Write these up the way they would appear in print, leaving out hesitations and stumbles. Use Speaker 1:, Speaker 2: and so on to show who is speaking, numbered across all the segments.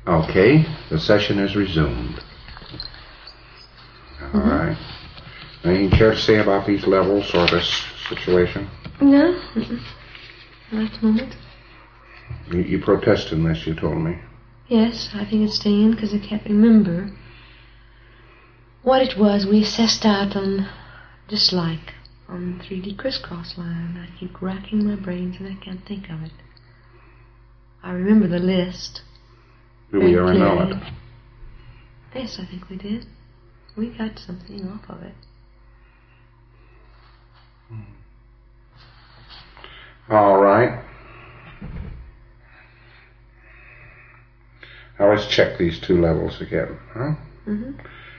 Speaker 1: Okay, the session is resumed. All right. Anything you care to say about these levels or this situation?
Speaker 2: No. Not at the moment.
Speaker 1: You protested this, you told me.
Speaker 2: Yes, I think it's staying in because I can't remember what it was we assessed out on dislike on the 3D crisscross line. I keep racking my brains and I can't think of it. I remember the list.
Speaker 1: Do we ever know it?
Speaker 2: Yes, I think we did. We got something off of it.
Speaker 1: All right. Now let's check these two levels again, huh?
Speaker 2: Mm-hmm.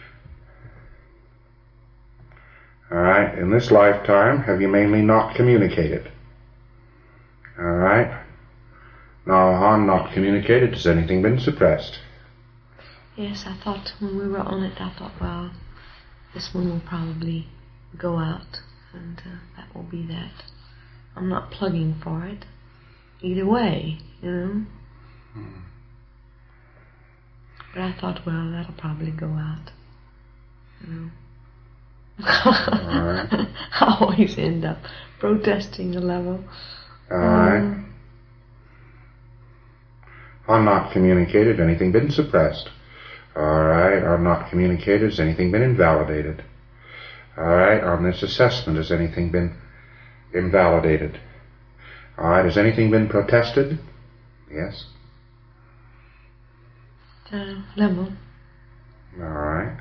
Speaker 1: All right. In this lifetime, have you mainly not communicated? All right. Now, on not communicated, has anything been suppressed?
Speaker 2: Yes, I thought when we were on it, I thought, well, this one will probably go out, and that will be that. I'm not plugging for it. Either way, you know. But I thought, well, that'll probably go out, you know.
Speaker 1: All right.
Speaker 2: I always end up protesting the level.
Speaker 1: All right. On not communicated, anything been suppressed? All right. On not communicated, has anything been invalidated? All right. On this assessment, has anything been invalidated? All right. Has anything been protested? Yes.
Speaker 2: Level.
Speaker 1: All right.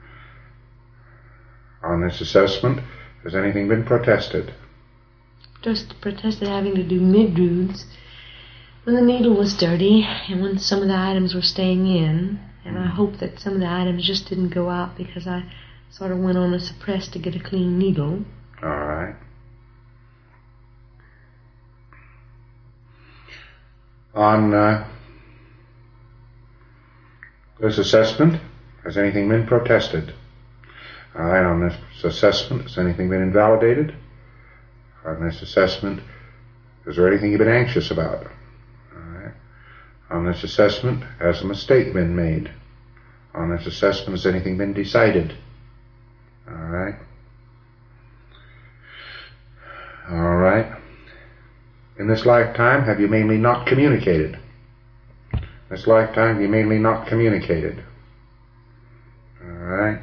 Speaker 1: On this assessment, has anything been protested?
Speaker 2: Just protested having to do mid-roots when the needle was dirty and when some of the items were staying in. And I hope that some of the items just didn't go out because I sort of went on a suppress to get a clean needle.
Speaker 1: All right. On this assessment, has anything been protested? All right. On this assessment, has anything been invalidated? On this assessment, is there anything you've been anxious about? All right. On this assessment, has a mistake been made? On this assessment, has anything been decided? All right. All right. In this lifetime, have you mainly not communicated? In this lifetime, you mainly not communicated. All right.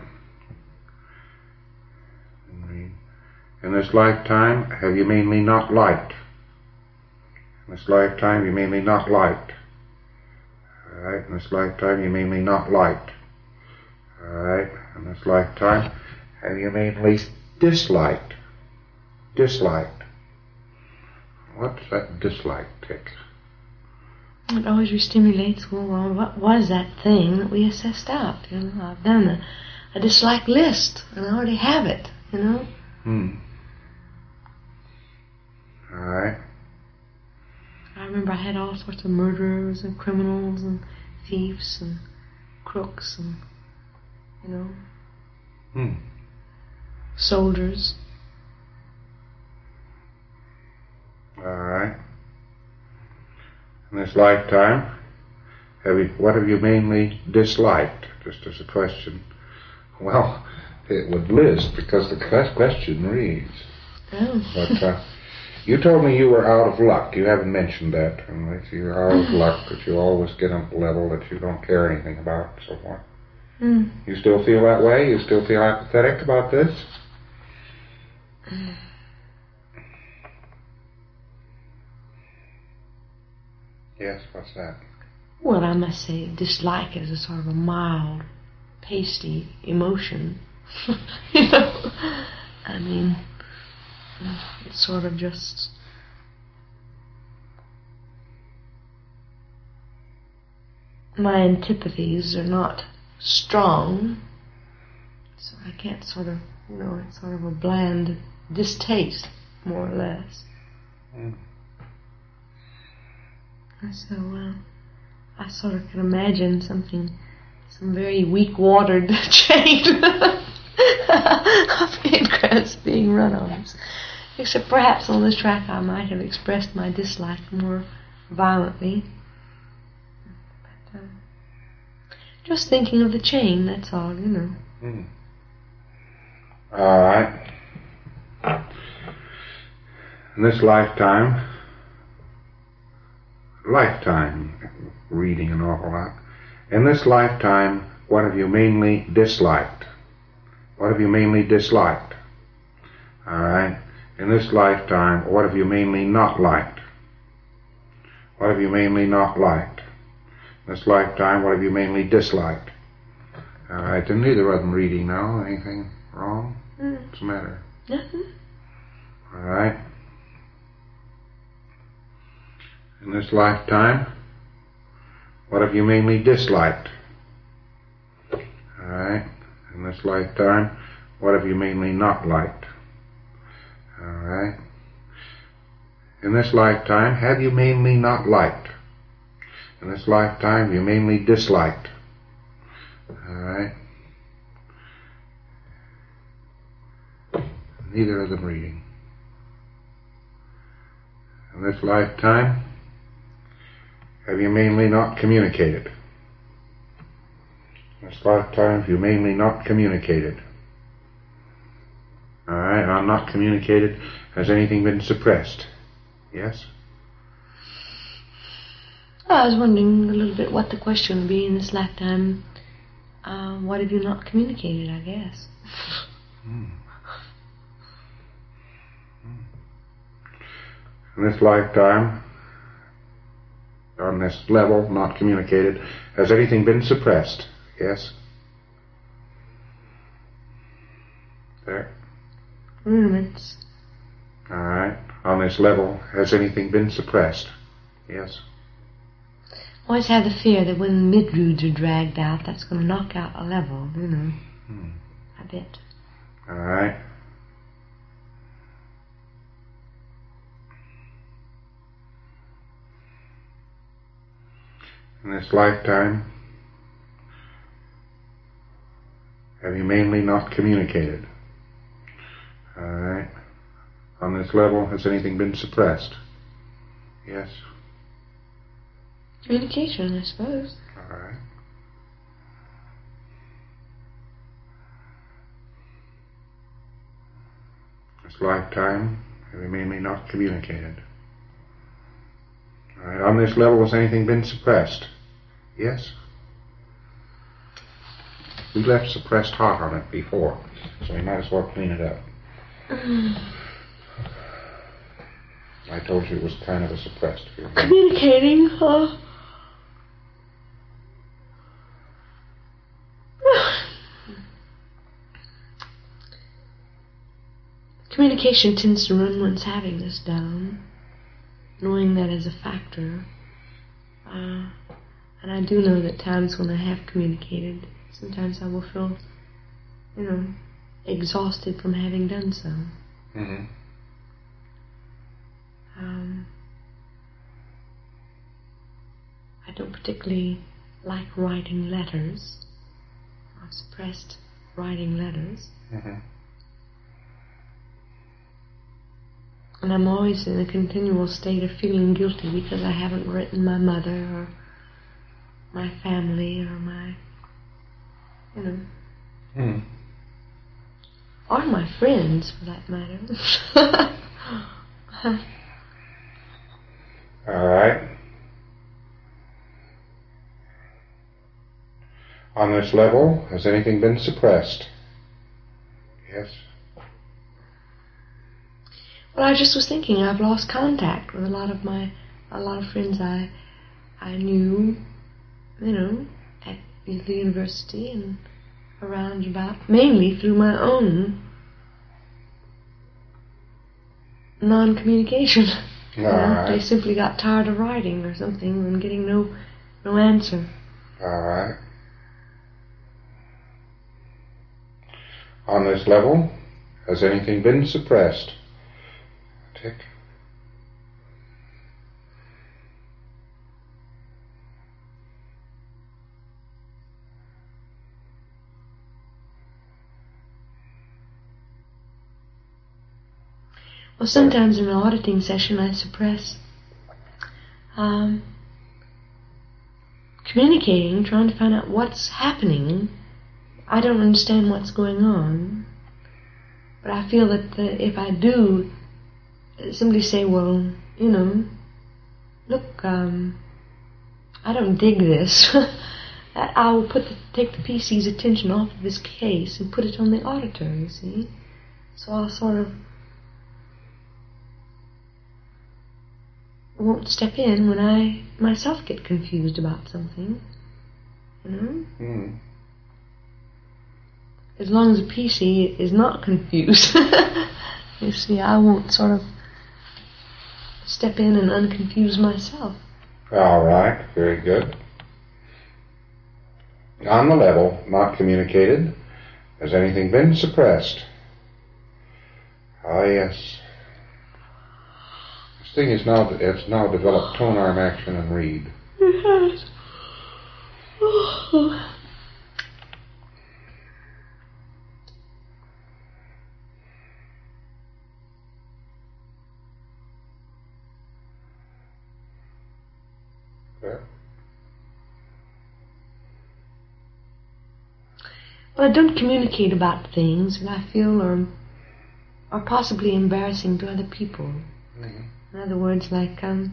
Speaker 1: In this lifetime, have you mainly not liked? In this lifetime, you mainly not liked. All right. In this lifetime, you mainly not liked. All right. In this lifetime, have you mainly disliked? Disliked. What's that dislike tick?
Speaker 2: It always re-stimulates, well, what was that thing that we assessed out? You know, I've done a dislike list, and I already have it, you know.
Speaker 1: All right.
Speaker 2: I remember I had all sorts of murderers and criminals and thieves and crooks and, you know, soldiers.
Speaker 1: All right. In this lifetime, what have you mainly disliked? Just as a question. Well, it would list because the question reads.
Speaker 2: Oh.
Speaker 1: But you told me you were out of luck. You haven't mentioned that. And that you're out of luck, that you always get on a level that you don't care anything about, and so forth. You still feel that way? You still feel apathetic about this? Yes, what's that?
Speaker 2: Well, I must say dislike is a sort of a mild, pasty emotion. You know? I mean, it's sort of just... My antipathies are not strong, so I can't sort of, you know, it's sort of a bland distaste, more or less. So, I sort of can imagine some very weak-watered chain of ingress being run on. Except perhaps on this track I might have expressed my dislike more violently. But Just thinking of the chain, that's all, you know.
Speaker 1: All right. In this lifetime, reading an awful lot. In this lifetime, what have you mainly disliked? What have you mainly disliked? All right. In this lifetime, what have you mainly not liked? What have you mainly not liked? In this lifetime, what have you mainly disliked? All right. And neither of them reading now. Anything wrong? What's the matter?
Speaker 2: Nothing.
Speaker 1: All right. In this lifetime, what have you mainly disliked? All right. In this lifetime, what have you mainly not liked? All right. In this lifetime, have you mainly not liked? In this lifetime, you mainly disliked. All right. Neither of them reading. In this lifetime, have you mainly not communicated? In this lifetime, have you mainly not communicated? All right, I'm not communicated. Has anything been suppressed? Yes?
Speaker 2: I was wondering a little bit what the question would be in this lifetime. What have you not communicated, I guess?
Speaker 1: In this lifetime, on this level, not communicated, has anything been suppressed? Yes? There.
Speaker 2: Rudiments.
Speaker 1: All right. On this level, has anything been suppressed? Yes?
Speaker 2: Always have the fear that when mid-roods are dragged out, that's going to knock out a level, you know. A bit.
Speaker 1: All right. In this lifetime, have you mainly not communicated? All right. On this level, has anything been suppressed? Yes.
Speaker 2: Communication, I suppose.
Speaker 1: All right. This lifetime, have you mainly not communicated? All right. On this level, has anything been suppressed? Yes. We left suppressed hot on it before, so we might as well clean it up. I told you it was kind of a suppressed fear.
Speaker 2: Communicating, huh? Communication tends to run one's having this down, knowing that as a factor. And I do know that times when I have communicated, sometimes I will feel, you know, exhausted from having done so.
Speaker 1: Mm-hmm.
Speaker 2: I don't particularly like writing letters. I've suppressed writing letters.
Speaker 1: Mm-hmm.
Speaker 2: And I'm always in a continual state of feeling guilty because I haven't written my mother or my family or my, you know, or my friends for that matter.
Speaker 1: All right. On this level, has anything been suppressed? Yes.
Speaker 2: Well, I just was thinking I've lost contact with a lot of friends I knew, you know, at the university and around about, mainly through my own non-communication.
Speaker 1: Right.
Speaker 2: They simply got tired of writing or something and getting no answer.
Speaker 1: All right. On this level, has anything been suppressed? Tick.
Speaker 2: Well, sometimes in an auditing session I suppress communicating, trying to find out what's happening. I don't understand what's going on. But I feel that if I do, somebody say, well, you know, look, I don't dig this. I will take the PC's attention off of his case and put it on the auditor, you see. So I'll sort of won't step in when I myself get confused about something, you know.
Speaker 1: Mm.
Speaker 2: As long as the PC is not confused, you see, I won't sort of step in and unconfuse myself.
Speaker 1: All right, very good. On the level, not communicated. Has anything been suppressed? Ah, yes. This thing is now, it's now developed tone, arm, action, and read.
Speaker 2: It has. Oh.
Speaker 1: Okay.
Speaker 2: Well, I don't communicate about things that I feel are possibly embarrassing to other people.
Speaker 1: Mm-hmm.
Speaker 2: In other words, like, you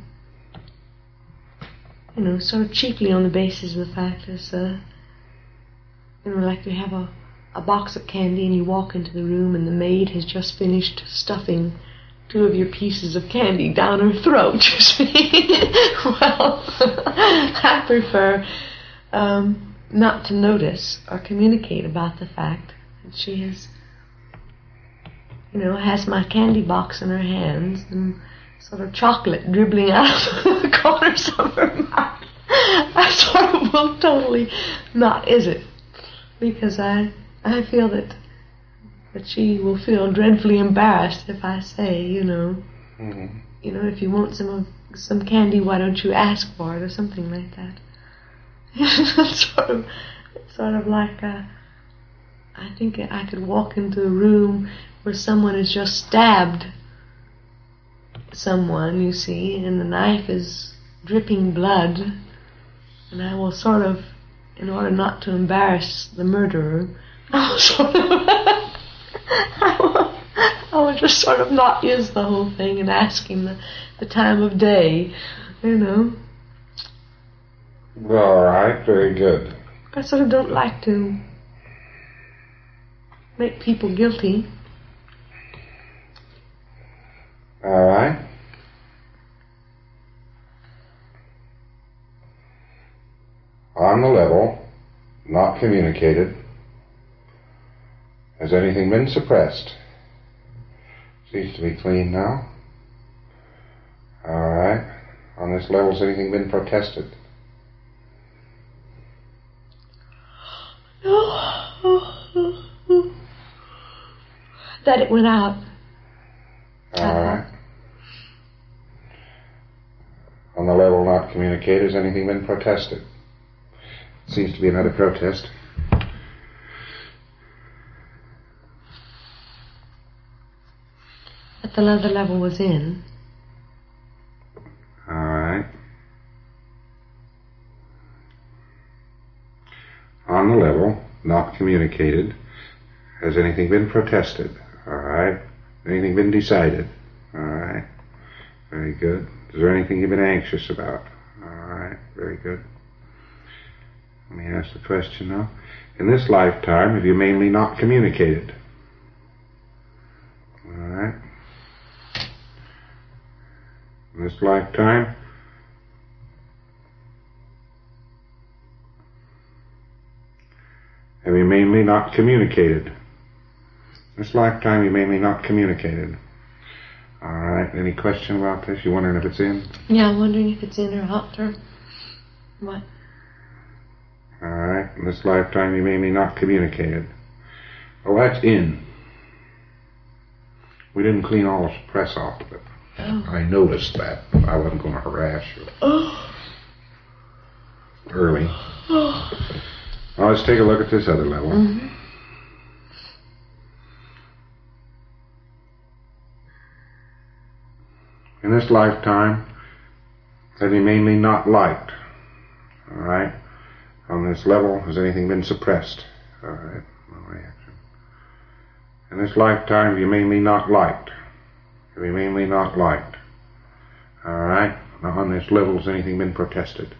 Speaker 2: know, sort of cheaply on the basis of the fact that, you know, like you have a box of candy and you walk into the room and the maid has just finished stuffing 2 of your pieces of candy down her throat, you see. Well, I prefer not to notice or communicate about the fact that she has, you know, has my candy box in her hands and sort of chocolate dribbling out of the corners of her mouth. I sort of will totally not is it, because I feel that she will feel dreadfully embarrassed if I say, you know,
Speaker 1: Mm-hmm.
Speaker 2: you know, if you want some candy, why don't you ask for it, or something like that. sort of like I think I could walk into a room where someone has just stabbed someone, you see, and the knife is dripping blood, and I will sort of, in order not to embarrass the murderer, I will just sort of not use the whole thing and ask him the time of day, you know.
Speaker 1: All right, very good.
Speaker 2: I sort of don't like to make people guilty.
Speaker 1: All right. On the level, not communicated. Has anything been suppressed? Seems to be clean now. All right. On this level, has anything been protested?
Speaker 2: That it went out.
Speaker 1: All right. On the level not communicated, has anything been protested? Seems to be another protest.
Speaker 2: That the other level was in.
Speaker 1: All right. On the level, not communicated, has anything been protested? All right. Anything been decided? All right. Very good. Is there anything you've been anxious about? All right. Very good. Let me ask the question now. In this lifetime, have you mainly not communicated? All right. In this lifetime, have you mainly not communicated? This lifetime, you mainly not communicated. All right. Any question about this? You wondering if it's in?
Speaker 2: Yeah, I'm wondering if it's in or out or what.
Speaker 1: All right. In this lifetime, you mainly not communicated. Oh, that's in. We didn't clean all the press off of it.
Speaker 2: Oh.
Speaker 1: I noticed that. I wasn't going to harass you
Speaker 2: Oh.
Speaker 1: early.
Speaker 2: Oh.
Speaker 1: Now let's take a look at this other level.
Speaker 2: Mm-hmm.
Speaker 1: In this lifetime, have you mainly not liked? All right. On this level, has anything been suppressed? All right, no reaction. In this lifetime, you mainly not liked. You mainly not liked. All right, now on this level, has anything been protested?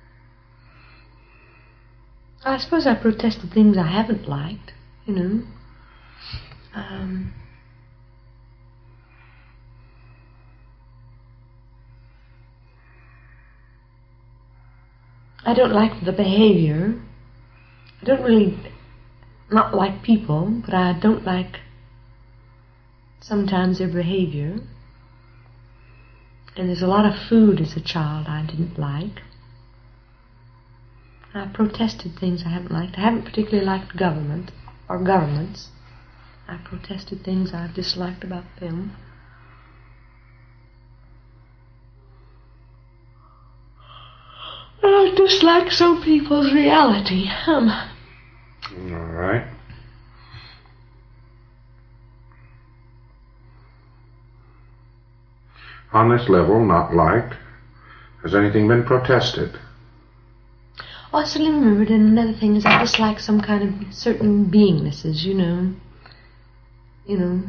Speaker 2: I suppose I protested things I haven't liked, you know. I don't like the behavior. I don't really not like people, but I don't like sometimes their behavior. And there's a lot of food as a child I didn't like. I protested things I haven't liked. I haven't particularly liked government or governments. I protested things I disliked about them. I dislike some people's reality.
Speaker 1: All right. On this level, not liked, has anything been protested?
Speaker 2: Oh, I suddenly remembered, and another thing is I dislike some kind of certain beingnesses, you know,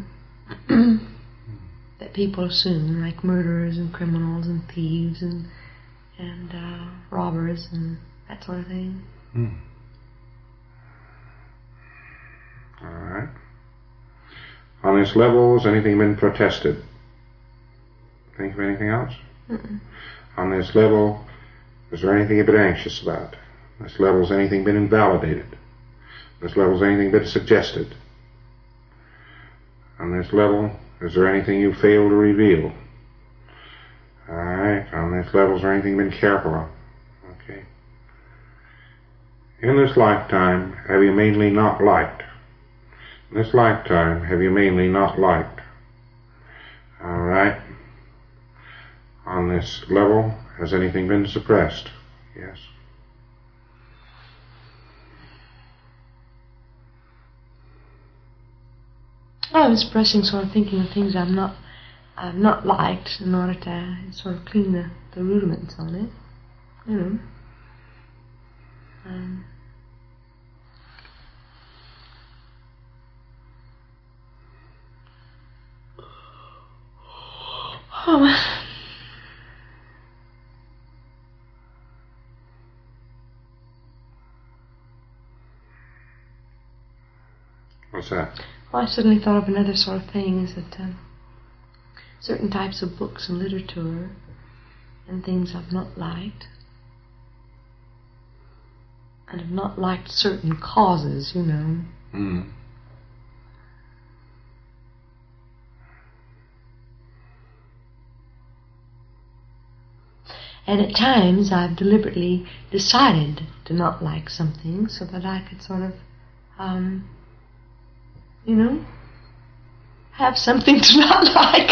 Speaker 2: that people assume, like murderers and criminals and thieves and robbers and that sort of thing.
Speaker 1: All right. On this level, has anything been protested? Think of anything else? On this level, is there anything you've been anxious about? On this level, has anything been invalidated? On this level, has anything been suggested? On this level, is there anything you failed to reveal? All right. On this level, is there anything you've been careful of? Okay. In this lifetime, have you mainly not liked? In this lifetime, have you mainly not liked? All right. On this level, has anything been suppressed? Yes.
Speaker 2: I was suppressing, sort of thinking of things I've not liked in order to sort of clean the rudiments on it, you know.
Speaker 1: What's that?
Speaker 2: Well, I suddenly thought of another sort of thing, is that certain types of books and literature and things I've not liked, and have not liked certain causes, you know. And at times I've deliberately decided to not like something so that I could sort of, you know, have something to not like.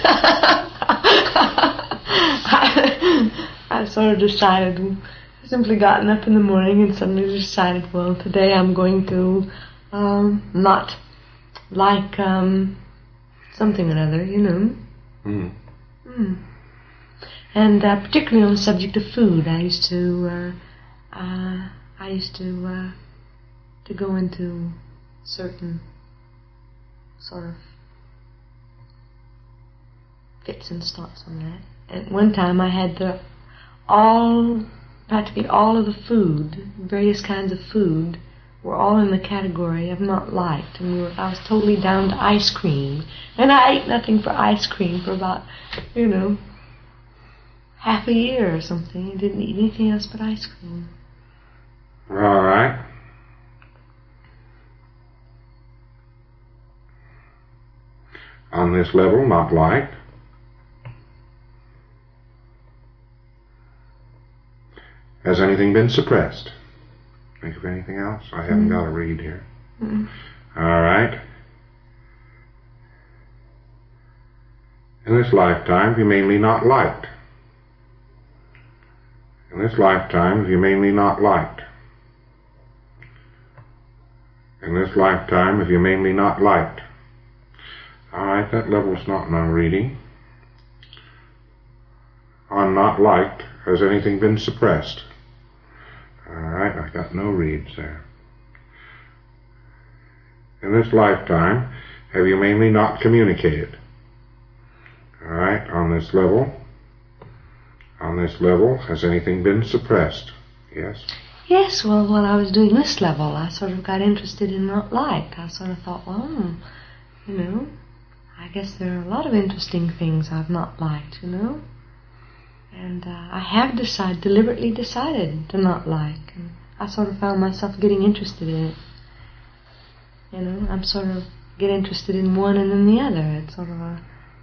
Speaker 2: I sort of decided, simply gotten up in the morning and suddenly decided, well, today I'm going to not like something or other, you know. And particularly on the subject of food, I used to go into certain sort of fits and starts on that. At one time I had practically all of the food, various kinds of food, were all in the category of not liked, and I was totally down to ice cream, and I ate nothing for ice cream for about, you know, half a year or something. I didn't eat anything else but ice cream.
Speaker 1: All right. On this level, not liked. Has anything been suppressed? Think of anything else? I haven't got a read here. All right. In this lifetime, you mainly not liked. In this lifetime, you mainly not liked. In this lifetime, have you mainly not liked? Alright, that level's not no reading. On not liked, has anything been suppressed? Alright, right, I got no reads there. In this lifetime, have you mainly not communicated? All right, on this level, has anything been suppressed? Yes?
Speaker 2: Yes, well, while I was doing this level, I sort of got interested in not liked. I sort of thought, well, I guess there are a lot of interesting things I've not liked, And I have deliberately decided to not like. And I sort of found myself getting interested in it. I'm sort of get interested in one and then the other. It's sort of a,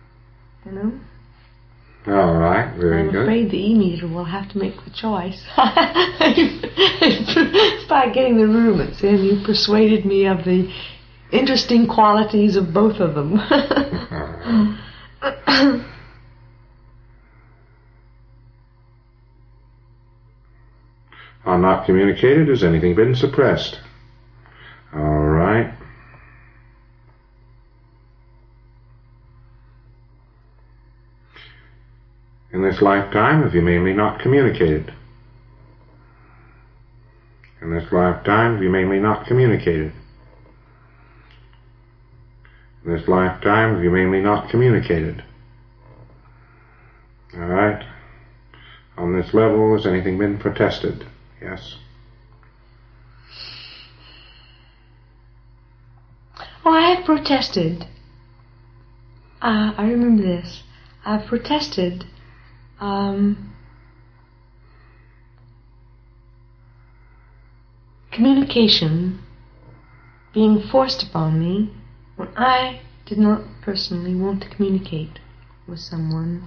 Speaker 1: All right, very good.
Speaker 2: I'm afraid the E-meter will have to make the choice. By getting the rheumats in, you persuaded me of the interesting qualities of both of them.
Speaker 1: On not communicated, has anything been suppressed? All right. In this lifetime, have you mainly not communicated? In this lifetime, have you mainly not communicated? In this lifetime, have you mainly not communicated? All right. On this level, has anything been protested? Yes.
Speaker 2: Oh, I have protested. I remember this. I've protested communication being forced upon me when I did not personally want to communicate with someone,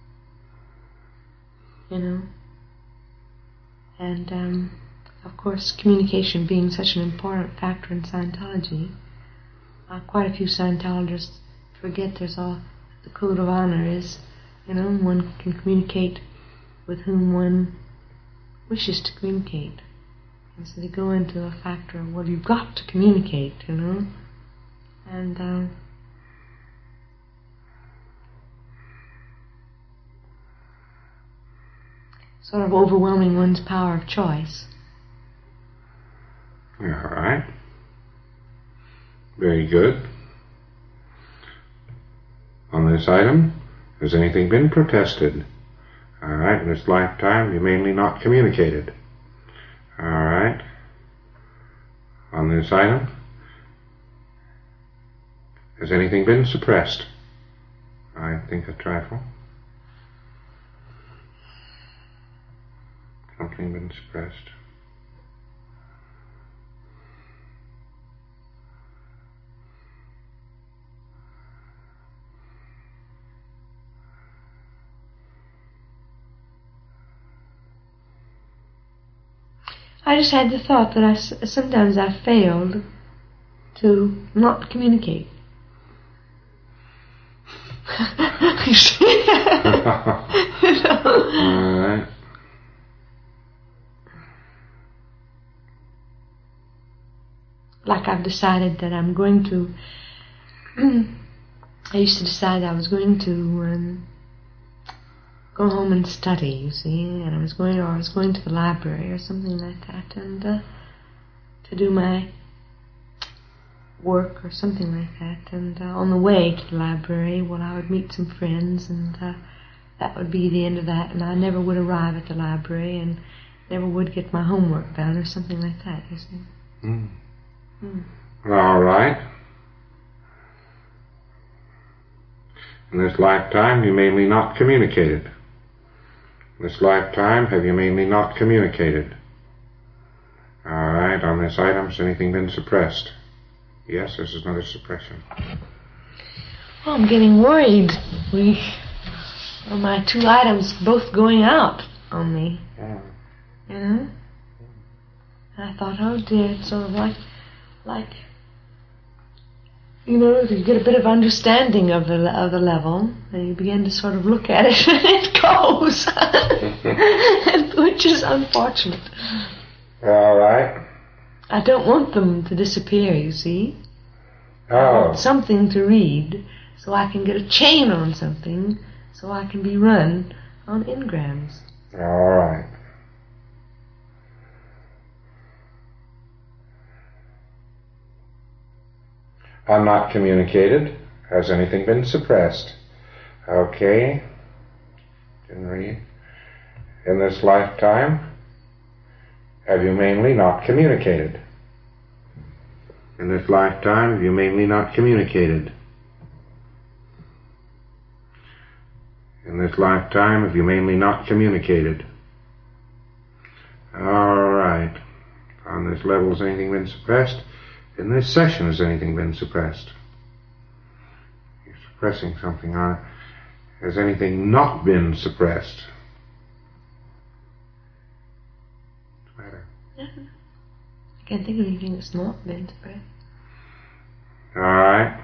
Speaker 2: And, of course, communication being such an important factor in Scientology, quite a few Scientologists forget the code of honor is, one can communicate with whom one wishes to communicate. And so they go into a factor of, well, you've got to communicate, And sort of overwhelming one's power of choice.
Speaker 1: All right. Very good. On this item, has anything been protested? All right. In this lifetime, you mainly not communicated. All right. On this item, has anything been suppressed? I think a trifle. Something been suppressed.
Speaker 2: I just had the thought that sometimes I failed to not communicate. You see?
Speaker 1: All right.
Speaker 2: Like I've decided that I'm going to I used to decide I was going to go home and study, you see, and I was going to the library or something like that, and to do my work or something like that, and on the way to the library, well, I would meet some friends, and that would be the end of that, and I never would arrive at the library and never would get my homework done or something like that, you see.
Speaker 1: All right. In this lifetime, you mainly not communicated. In this lifetime, have you mainly not communicated? All right. On this item, has anything been suppressed? Yes, this is another suppression.
Speaker 2: Well, I'm getting worried. My two items both going out on me.
Speaker 1: Yeah.
Speaker 2: And I thought, oh dear, it's sort of like, you get a bit of understanding of the level, and you begin to sort of look at it, and it goes, which is unfortunate.
Speaker 1: All right.
Speaker 2: I don't want them to disappear, you see.
Speaker 1: Oh.
Speaker 2: I want something to read, so I can get a chain on something, so I can be run on engrams.
Speaker 1: All right. On not communicated, has anything been suppressed? Okay. Didn't read. In this lifetime, have you mainly not communicated? In this lifetime, have you mainly not communicated? In this lifetime, have you mainly not communicated? All right. On this level, has anything been suppressed? In this session, has anything been suppressed? You're suppressing something on it. Has anything not been suppressed? What's the matter?
Speaker 2: Nothing. I can't think of anything that's not been suppressed.
Speaker 1: All right.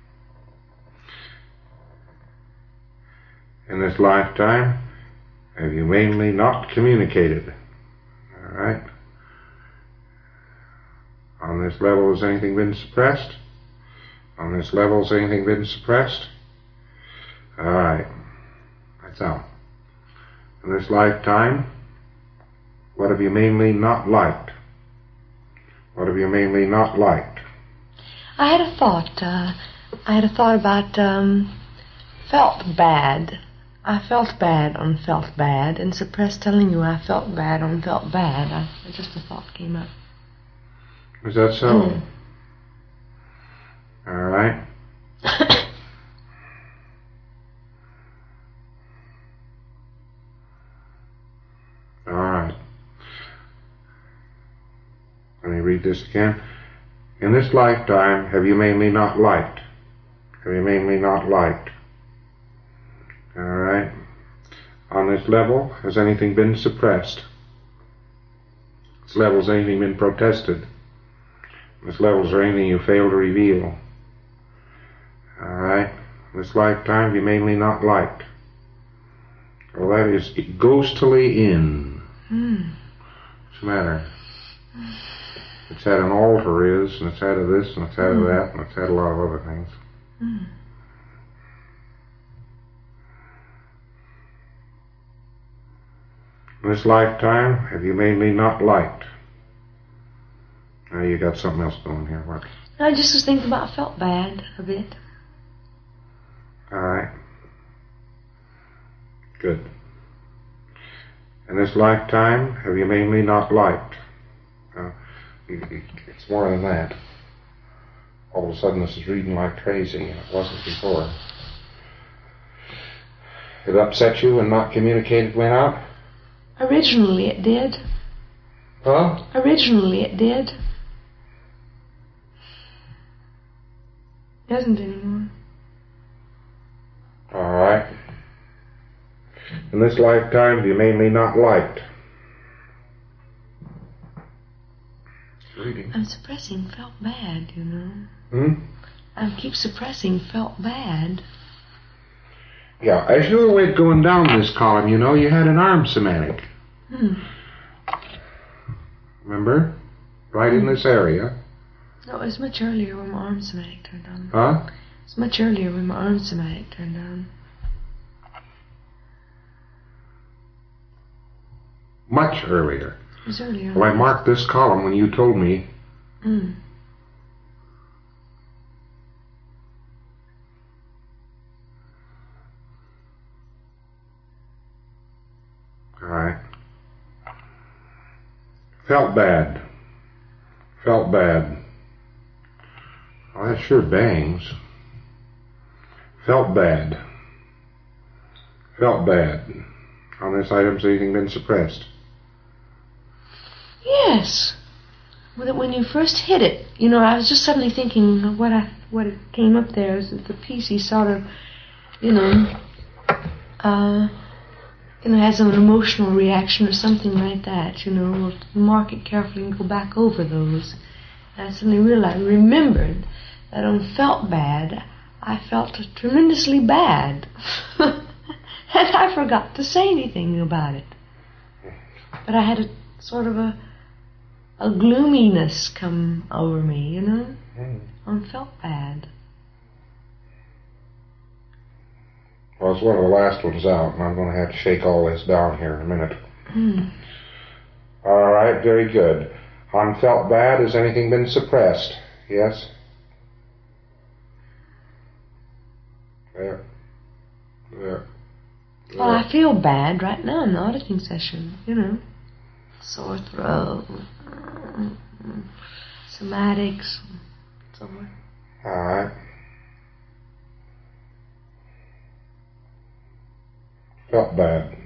Speaker 1: In this lifetime, have you mainly not communicated? All right. On this level, has anything been suppressed? On this level, has anything been suppressed? All right. That's out. In this lifetime, what have you mainly not liked? What have you mainly not liked?
Speaker 2: I had a thought. About felt bad. I felt bad on felt bad, and suppressed telling you I felt bad on felt bad. Just a thought came up.
Speaker 1: Is that so? All right. All right. Let me read this again. In this lifetime, have you mainly not liked? Have you mainly not liked? All right. On this level, has anything been suppressed? This level, has anything been protested? This level, is there anything you fail to reveal? All right. This lifetime, you mainly not liked. Well, that is ghostily in. What's the matter? It's had an altar is, and it's had a this, and it's had a that, and it's had a lot of other things. In this lifetime, have you mainly not liked? Now you got something else going here. What?
Speaker 2: I just was thinking about felt bad a bit.
Speaker 1: All right. Good. In this lifetime, have you mainly not liked? It's more than that. All of a sudden, this is reading like crazy, and it wasn't before. It upset you when not communicated went out?
Speaker 2: Originally it did.
Speaker 1: Huh?
Speaker 2: Originally it did. Doesn't anymore.
Speaker 1: All right. In this lifetime, have you mainly not liked? Reading.
Speaker 2: I'm suppressing felt bad, you know. I keep suppressing felt bad.
Speaker 1: Yeah, as you were going down this column, you know, you had an arm somatic. Remember? Right in this area.
Speaker 2: No, it was much earlier when my arm somatic turned on.
Speaker 1: Huh?
Speaker 2: It's much earlier when my arm somatic turned on.
Speaker 1: Much earlier.
Speaker 2: It was earlier.
Speaker 1: Well, I marked this column when you told me. All right. Felt bad. Felt bad. Oh, that sure bangs. Felt bad. Felt bad. On this item, has anything been suppressed?
Speaker 2: Yes. When you first hit it, you know, I was just suddenly thinking of what it came up there is that the PC sort of, has an emotional reaction or something like that, you know. We'll mark it carefully and go back over those. And I suddenly remembered that on felt bad, I felt tremendously bad. And I forgot to say anything about it. But I had a sort of a gloominess come over me, you know, on felt bad.
Speaker 1: Well, it's one of the last ones out, and I'm going to have to shake all this down here in a minute. All right, very good. On felt bad, has anything been suppressed? Yes? Yeah. Yeah.
Speaker 2: Well, I feel bad right now in the auditing session, you know. Sore throat, somatics, somewhere.
Speaker 1: All right. Felt bad.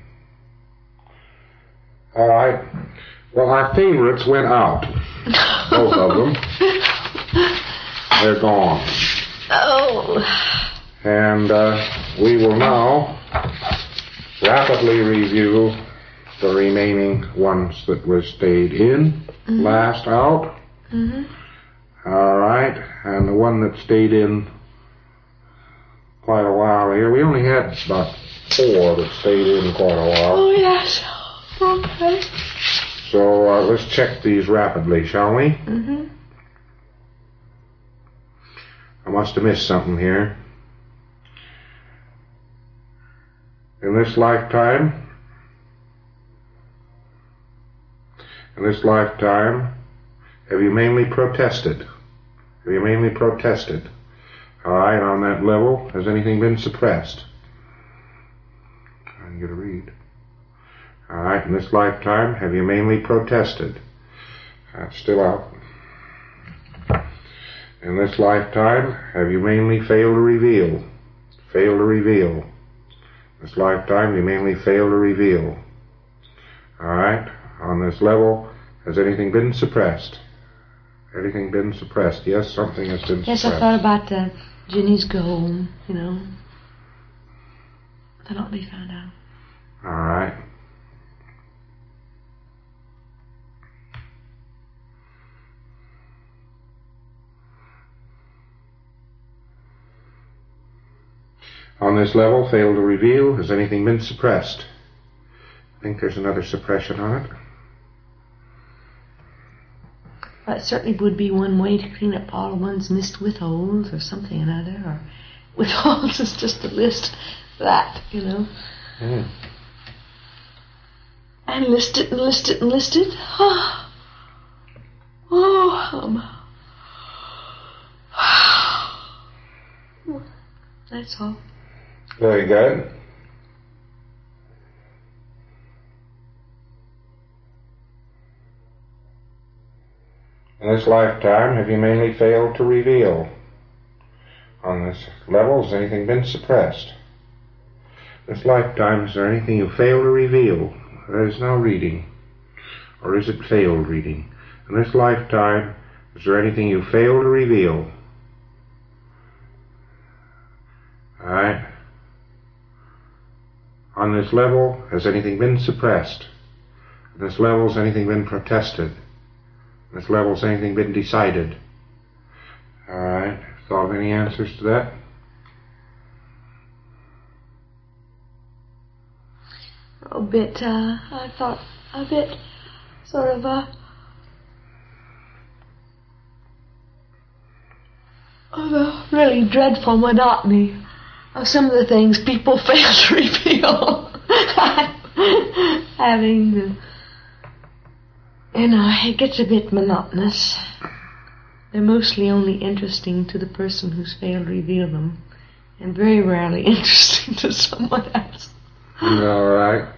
Speaker 1: All right. Well, our favorites went out. Both of them. They're gone.
Speaker 2: Oh.
Speaker 1: And we will now rapidly review the remaining ones that were stayed in. Last out. All right. And the one that stayed in quite a while here. We only had about 4 that stayed in quite a while.
Speaker 2: Oh, yes. Okay.
Speaker 1: So let's check these rapidly, shall we? I must have missed something here. In this lifetime, have you mainly protested? Have you mainly protested? All right, on that level, has anything been suppressed? Trying to get a read. All right, in this lifetime, have you mainly protested? That's still out. In this lifetime, have you mainly failed to reveal? Failed to reveal. This lifetime, you mainly fail to reveal. All right? On this level, has anything been suppressed? Anything been suppressed? Yes, something has been
Speaker 2: Yes,
Speaker 1: suppressed.
Speaker 2: I thought about Ginny's goal, you know. That'll be found out.
Speaker 1: All right. On this level, failed to reveal. Has anything been suppressed? I think there's another suppression on it.
Speaker 2: Well, it certainly would be one way to clean up all of one's missed withholds or something or another. Or withholds is just a list of that, you know. And listed and listed and listed. That's all.
Speaker 1: Very good. In this lifetime, have you mainly failed to reveal? On this level, has anything been suppressed? This lifetime, is there anything you fail to reveal? That is now reading. Or is it failed reading? In this lifetime, is there anything you fail to reveal? Alright. On this level, has anything been suppressed? On this level, has anything been protested? On this level, has anything been decided? Alright. Thought of any answers to that?
Speaker 2: A bit, I thought a bit sort of a really dreadful monotony of some of the things people fail to reveal. Having the, you know, it gets a bit monotonous. They're mostly only interesting to the person who's failed to reveal them, and very rarely interesting to someone else.
Speaker 1: All right.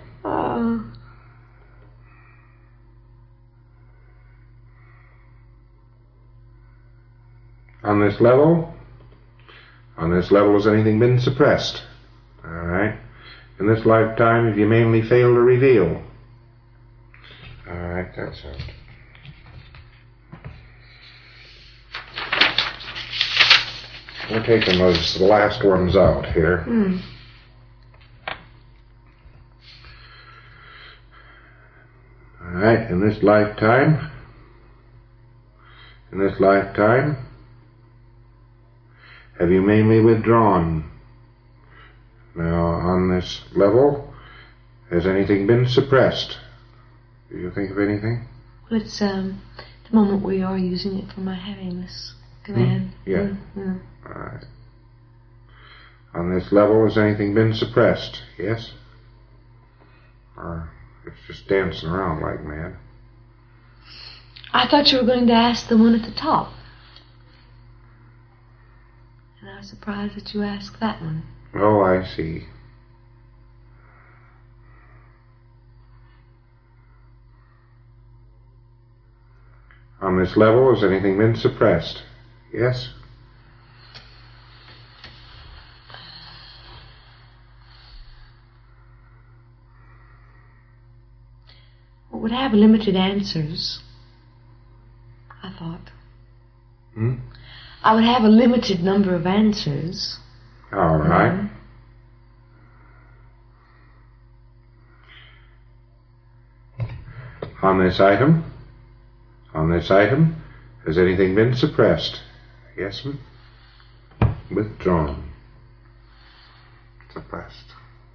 Speaker 1: On this level, has anything been suppressed? All right. In this lifetime, have you mainly failed to reveal? All right, that's it. We're taking those the last ones out here. All right, in this lifetime, have you mainly withdrawn? Now, on this level, has anything been suppressed? Do you think of anything?
Speaker 2: Well, it's the moment we are using it for my heaviness command.
Speaker 1: Yeah. All right. On this level, has anything been suppressed? Yes? Or it's just dancing around like mad?
Speaker 2: I thought you were going to ask the one at the top. And I was surprised that you asked that one.
Speaker 1: Oh, I see. On this level, has anything been suppressed? Yes?
Speaker 2: It would have limited answers, I thought. I would have a limited number of answers.
Speaker 1: All right. On this item, has anything been suppressed? Yes, ma'am? Withdrawn. Suppressed.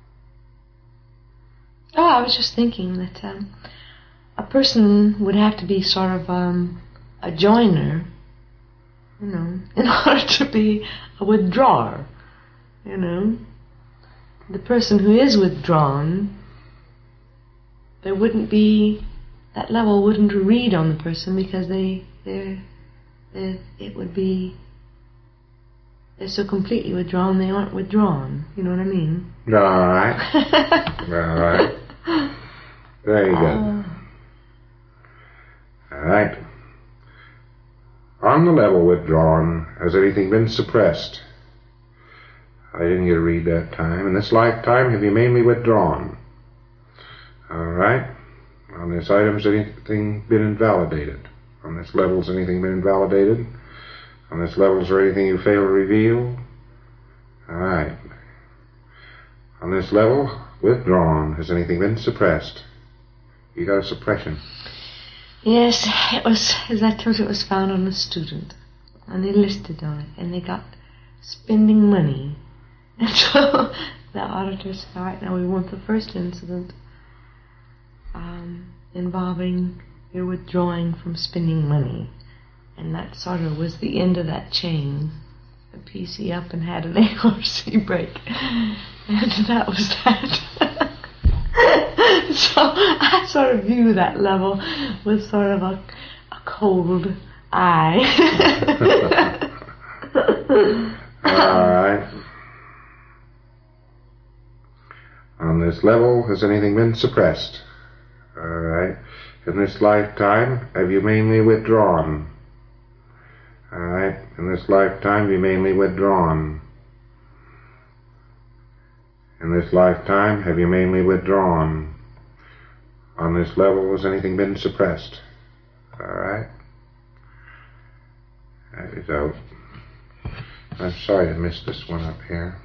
Speaker 2: Oh, I was just thinking that a person would have to be sort of a joiner, you know, in order to be a withdrawer, you know. The person who is withdrawn, there wouldn't be, that level wouldn't read on the person because it would be, they're so completely withdrawn they aren't withdrawn. You know what I mean?
Speaker 1: All right. All right. Very good. All right. On the level withdrawn, has anything been suppressed? I didn't get to read that time. In this lifetime, have you mainly withdrawn? All right. On this item, has anything been invalidated? On this level, has anything been invalidated? On this level, is there anything you fail to reveal? All right. On this level, withdrawn, has anything been suppressed? You got a suppression.
Speaker 2: Yes, it was, as I told you, it was found on a student. And they listed on it, and they got spending money. And so the auditor said, all right, now we want the first incident involving your withdrawing from spending money. And that sort of was the end of that chain. The PC up and had an ARC break. And that was that. So I sort of view that level with sort of a cold eye.
Speaker 1: All right. On this level, has anything been suppressed? All right. In this lifetime, have you mainly withdrawn? All right. In this lifetime, you mainly withdrawn. In this lifetime, have you mainly withdrawn? On this level, has anything been suppressed? All right. That is out. I'm sorry to miss this one up here.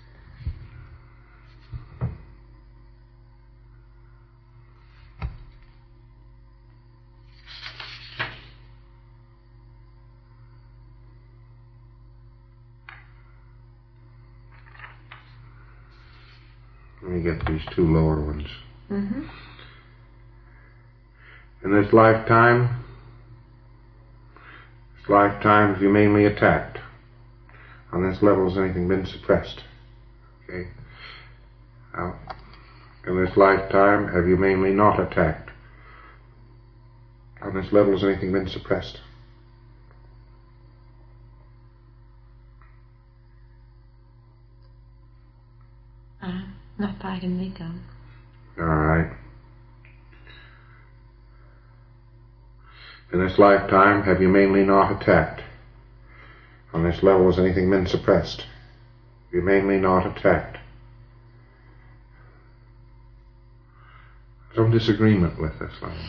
Speaker 1: Let me get these two lower ones.
Speaker 2: Mm-hmm.
Speaker 1: In this lifetime, have you mainly attacked? On this level, has anything been suppressed? Okay. Now, in this lifetime, have you mainly not attacked? On this level, has anything been suppressed?
Speaker 2: Not that I can think of.
Speaker 1: All right. In this lifetime, have you mainly not attacked? On this level, has anything been suppressed? Have you mainly not attacked? Some disagreement with this line.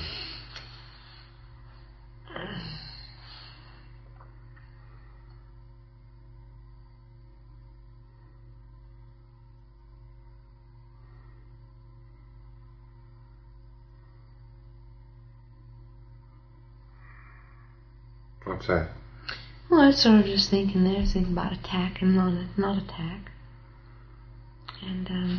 Speaker 1: What's that?
Speaker 2: Well, I was sort of just thinking about attack and not attack. And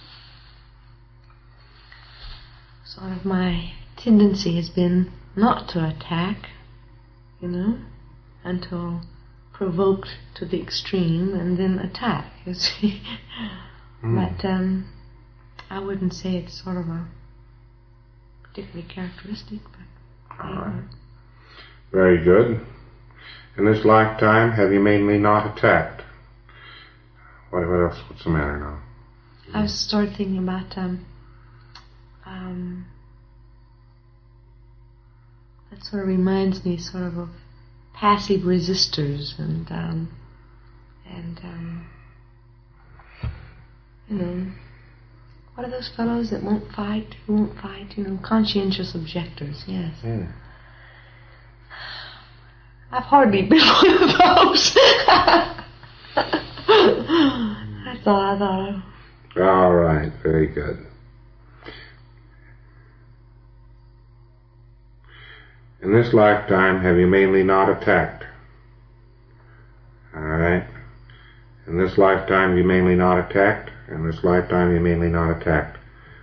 Speaker 2: sort of my tendency has been not to attack, you know, until provoked to the extreme and then attack, you see. But I wouldn't say it's sort of a particular characteristic, but
Speaker 1: all right. Very good. In this lifetime, have you mainly not attacked? What else? What's the matter now?
Speaker 2: I started thinking about that sort of reminds me sort of passive resistors and you know, what are those fellows that who won't fight, you know, conscientious objectors, yes.
Speaker 1: Yeah.
Speaker 2: I've hardly been one of those. That's all I thought of.
Speaker 1: All right, very good. In this lifetime, have you mainly not attacked? All right. In this lifetime, you mainly not attacked. In this lifetime, you mainly not attacked.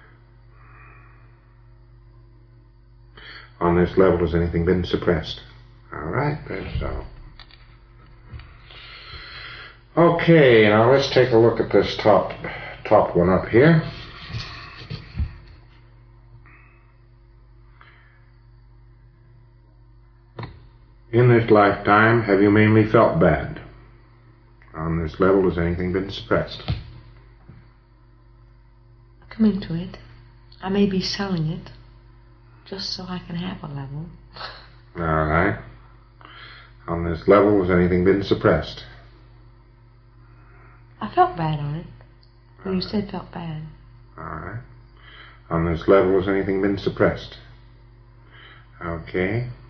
Speaker 1: On this level, has anything been suppressed? All right, then so. Okay, now let's take a look at this top one up here. In this lifetime, have you mainly felt bad? On this level, has anything been suppressed?
Speaker 2: Coming to it, I may be selling it just so I can have a level.
Speaker 1: All right. On this level, has anything been suppressed?
Speaker 2: I felt bad on it. When you said felt bad.
Speaker 1: All right. On this level, has anything been suppressed? Okay.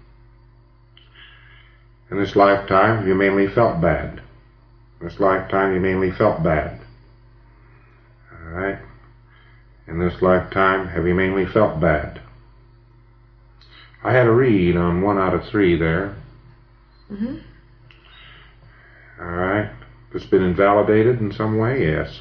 Speaker 1: In this lifetime, you mainly felt bad. In this lifetime, you mainly felt bad. All right. In this lifetime, have you mainly felt bad? I had a read on 1 out of 3 there.
Speaker 2: Mm-hmm.
Speaker 1: All right. It's been invalidated in some way, yes.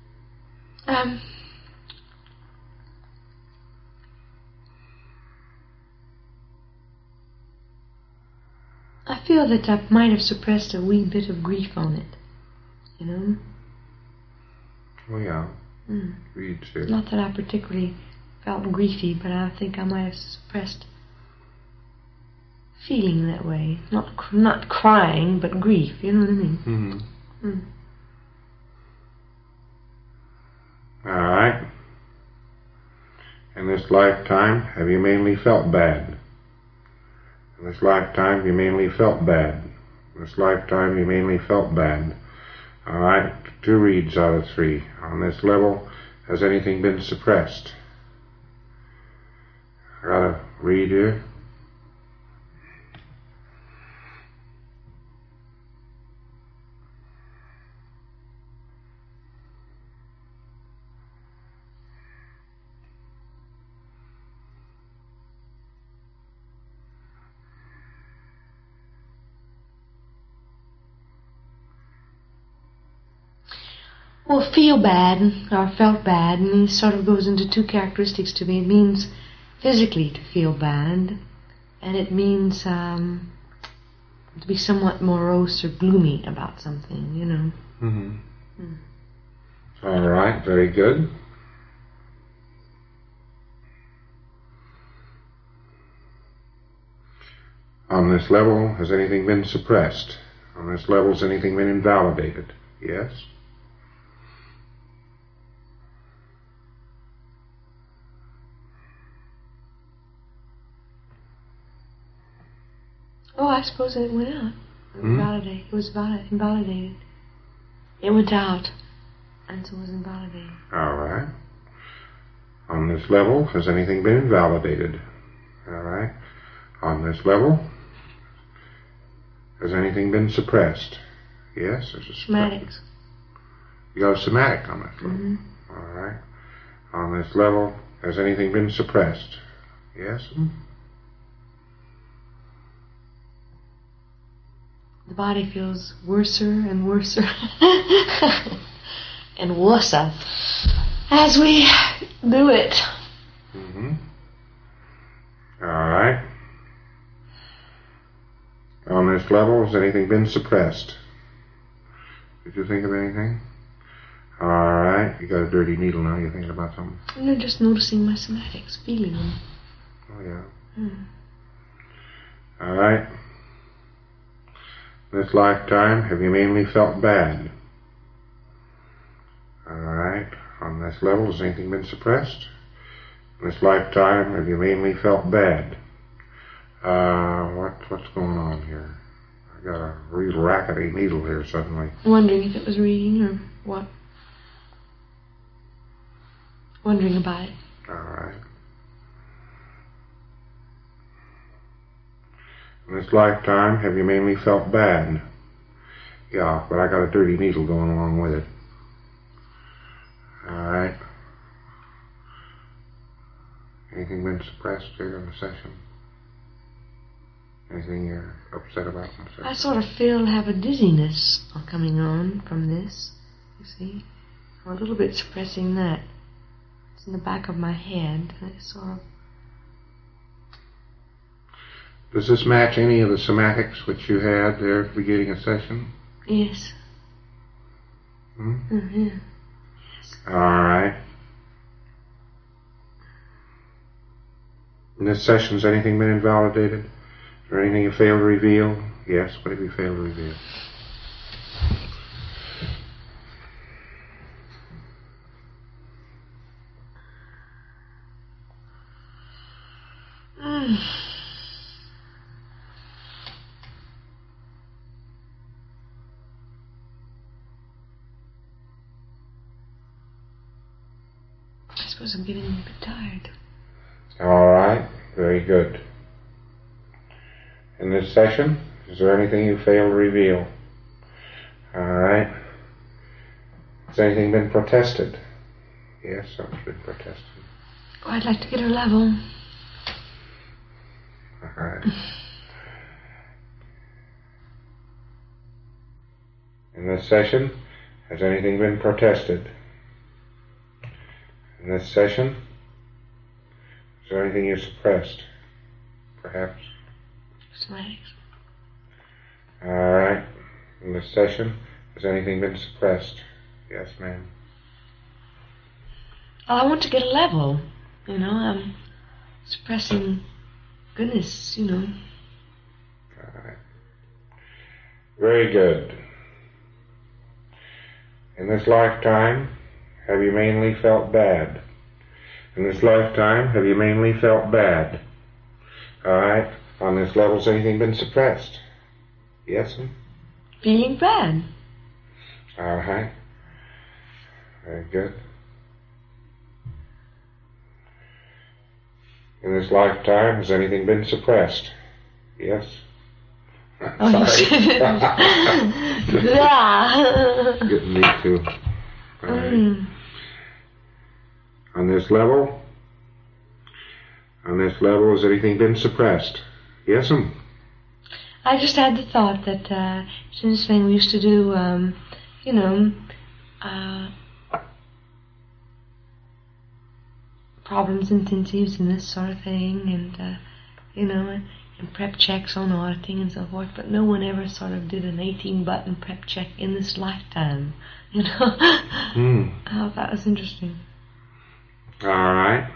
Speaker 2: I feel that I might have suppressed a wee bit of grief on it, you know?
Speaker 1: Oh, yeah. Read too.
Speaker 2: Not that I particularly felt griefy, but I think I might have suppressed feeling that way. Not crying, but grief, you know what I mean?
Speaker 1: Mm-hmm. All right. In this lifetime, have you mainly felt bad? In this lifetime, you mainly felt bad. In this lifetime, you mainly felt bad. All right. 2 reads out of 3. On this level, has anything been suppressed? I got a read here.
Speaker 2: Well, feel bad or felt bad means sort of goes into 2 characteristics to me. It means physically to feel bad, and it means to be somewhat morose or gloomy about something, you know.
Speaker 1: Mm-hmm. All right, very good. On this level, has anything been suppressed? On this level, has anything been invalidated? Yes.
Speaker 2: Oh, I suppose it went out. It was invalidated. It went out, and so it was invalidated.
Speaker 1: All right. On this level, has anything been invalidated? All right. On this level, has anything been suppressed? Yes, there's a
Speaker 2: Somatics.
Speaker 1: You got a somatic on that level.
Speaker 2: Mm-hmm.
Speaker 1: All right. On this level, has anything been suppressed? Yes.
Speaker 2: The body feels worser and worser and worser as we do it.
Speaker 1: Mm-hmm. All right. On this level, has anything been suppressed? Did you think of anything? All right. You got a dirty needle now. You thinking about something?
Speaker 2: No, just noticing my somatics, feeling them.
Speaker 1: Oh, yeah. All right. This lifetime, have you mainly felt bad? On this level, has anything been suppressed? In this lifetime, have you mainly felt bad? What's going on here? I got a real rackety needle here suddenly.
Speaker 2: Wondering if it was reading or what. Wondering about it.
Speaker 1: All right. In this lifetime, have you mainly felt bad? Yeah, but I got a dirty needle going along with it. All right. Anything been suppressed here in the session? Anything you're upset about in the session?
Speaker 2: I sort of have a dizziness coming on from this, you see. I'm a little bit suppressing that. It's in the back of my head. It's sort of...
Speaker 1: Does this match any of the somatics which you had there at the beginning of session?
Speaker 2: Yes.
Speaker 1: Mm-hmm.
Speaker 2: Yes.
Speaker 1: All right. In this session, has anything been invalidated? Is there anything you failed to reveal? Yes. What have you failed to reveal?
Speaker 2: I suppose I'm getting a bit tired.
Speaker 1: All right. Very good. In this session, is there anything you failed to reveal? All right. Has anything been protested? Yes, something's been protested.
Speaker 2: Oh, I'd like to get her level.
Speaker 1: All right. In this session, has anything been protested? In this session, is there anything you suppressed? Perhaps?
Speaker 2: Somatics.
Speaker 1: All right. In this session, has anything been suppressed? Yes, ma'am.
Speaker 2: I want to get a level. You know, I'm suppressing goodness, you know.
Speaker 1: All right. Very good. In this lifetime, have you mainly felt bad? In this lifetime, have you mainly felt bad? All right. On this level, has anything been suppressed? Yes, ma'am.
Speaker 2: Feeling bad.
Speaker 1: All right. Very good. In this lifetime, has anything been suppressed? Yes.
Speaker 2: Oh,
Speaker 1: Sorry.
Speaker 2: Yeah.
Speaker 1: Getting me too. All right. On this level, has anything been suppressed? Yes, ma'am.
Speaker 2: I just had the thought that since when we used to do, you know, problems intensives and this sort of thing, and you know, and prep checks on auditing and so forth, but no one ever sort of did an 18-button prep check in this lifetime, you know. I thought that was interesting.
Speaker 1: All right.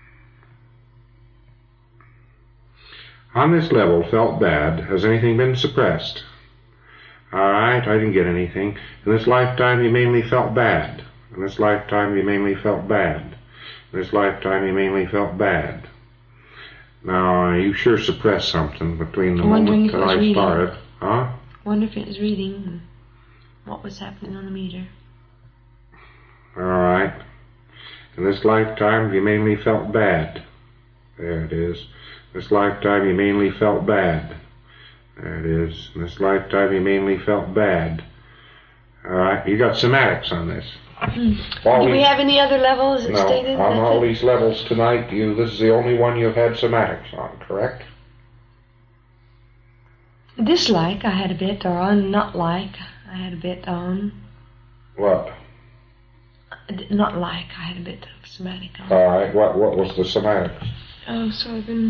Speaker 1: On this level, felt bad. Has anything been suppressed? All right, I didn't get anything. In this lifetime, you mainly felt bad. In this lifetime, you mainly felt bad. In this lifetime, you mainly felt bad. Now, you sure suppressed something between the moment that I started. Huh?
Speaker 2: Wonder if it was reading and what was happening on the meter.
Speaker 1: All right. In this lifetime, you mainly felt bad. There it is. In this lifetime, you mainly felt bad. There it is. In this lifetime, you mainly felt bad. All right. You got somatics on this.
Speaker 2: Do we have any other levels that stated?
Speaker 1: No, on all these levels tonight, this is the only one you've had somatics on, correct?
Speaker 2: Dislike, I had a bit, or on not like, I had a bit on.
Speaker 1: What?
Speaker 2: Not like, I had a bit of somatic on.
Speaker 1: All right. What was the somatics?
Speaker 2: Oh, sort of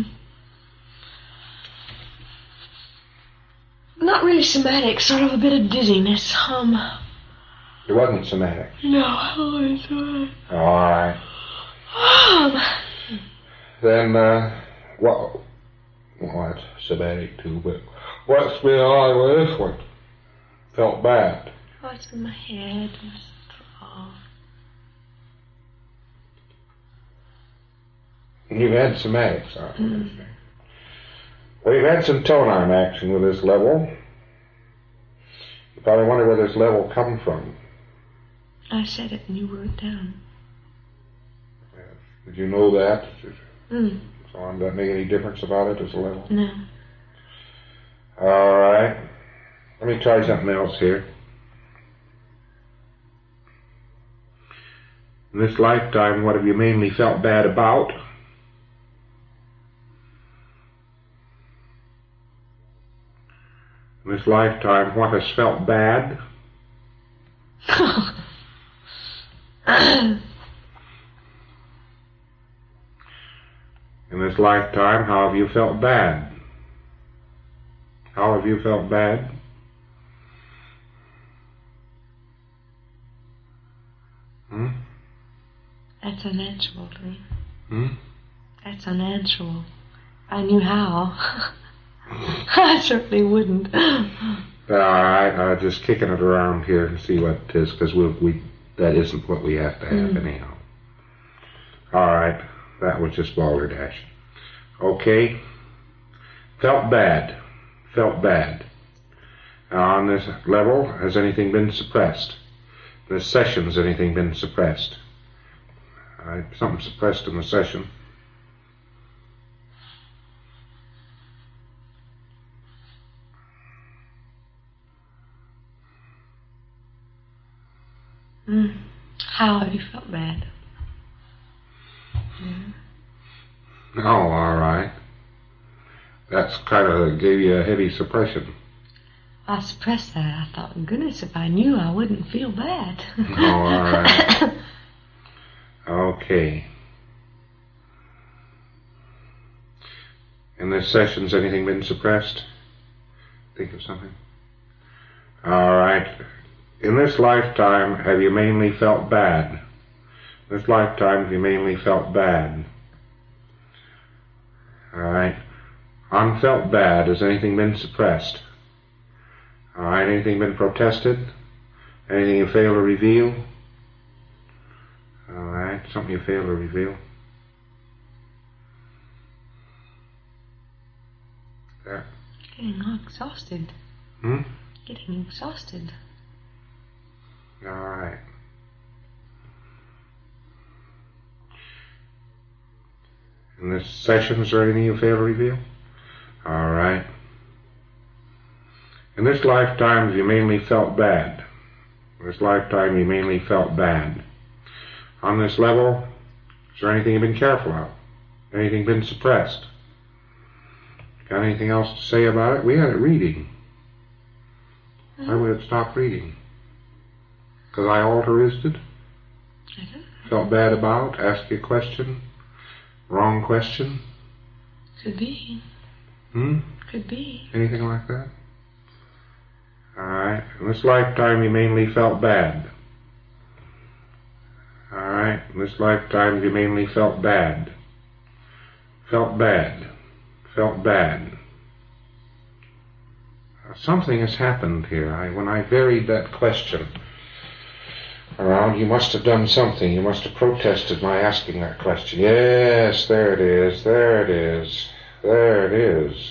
Speaker 2: not really somatic, sort of a bit of dizziness.
Speaker 1: It wasn't somatic.
Speaker 2: No, oh, sorry.
Speaker 1: All right. Then, well, that's somatic too, but what's been on with this one? Felt bad.
Speaker 2: Oh, it's in my head.
Speaker 1: You've had some action. Well, you've had some tone arm action with this level. You probably wonder where this level come from.
Speaker 2: I said it and you wrote it down.
Speaker 1: Yes. Did you know that?
Speaker 2: Mm.
Speaker 1: So does that make any difference about it as a level?
Speaker 2: No.
Speaker 1: All right. Let me try something else here. In this lifetime, what have you mainly felt bad about? In this lifetime, what has felt bad? In this lifetime, how have you felt bad? How have you felt bad?
Speaker 2: That's unanswerable to me.
Speaker 1: Hmm?
Speaker 2: That's unanswerable. If I knew how, I certainly wouldn't.
Speaker 1: I'm just kicking it around here and see what it is, because that isn't what we have to have anyhow. All right, that was just balderdash. Okay, felt bad. Now on this level, has anything been suppressed? In this session, has anything been suppressed? All right, something suppressed in the session.
Speaker 2: How have you felt bad?
Speaker 1: Oh, all right. That's kind of gave you a heavy suppression.
Speaker 2: I suppressed that. I thought, goodness, if I knew, I wouldn't feel bad.
Speaker 1: Oh, all right. Okay. In this session, has anything been suppressed? Think of something. All right. In this lifetime, have you mainly felt bad? In this lifetime, have you mainly felt bad? All right. Unfelt bad, has anything been suppressed? All right. Anything been protested? Anything you fail to reveal? All right. Something you fail to reveal? There.
Speaker 2: Getting all exhausted. Getting exhausted.
Speaker 1: All right. In this session, is there anything you fail to reveal? All right. In this lifetime, have you mainly felt bad? In this lifetime, you mainly felt bad. On this level, is there anything you've been careful of? Anything been suppressed? Got anything else to say about it? We had it reading. Why would it stop reading? Because I altruisted?
Speaker 2: I don't know.
Speaker 1: Felt bad about? Asked you a question? Wrong question?
Speaker 2: Could be. Could be.
Speaker 1: Anything like that? Alright. In this lifetime you mainly felt bad. Alright. In this lifetime you mainly felt bad. Felt bad. Felt bad. Something has happened here. When I varied that question around, you must have done something. You must have protested my asking that question. Yes, there it is. There it is. There it is.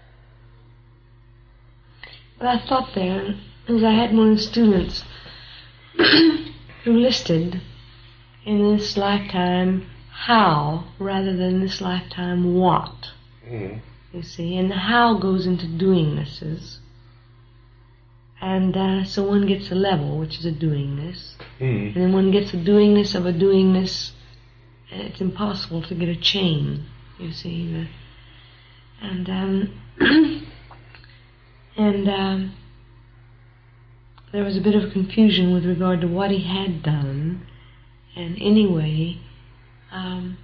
Speaker 2: But I thought there, as I had one of the students who listed in this lifetime how rather than this lifetime what. You see, and the how goes into doingnesses. And so one gets a level, which is a doingness. And then one gets a doingness of a doingness, and it's impossible to get a chain, you see. And there was a bit of confusion with regard to what he had done. And anyway, I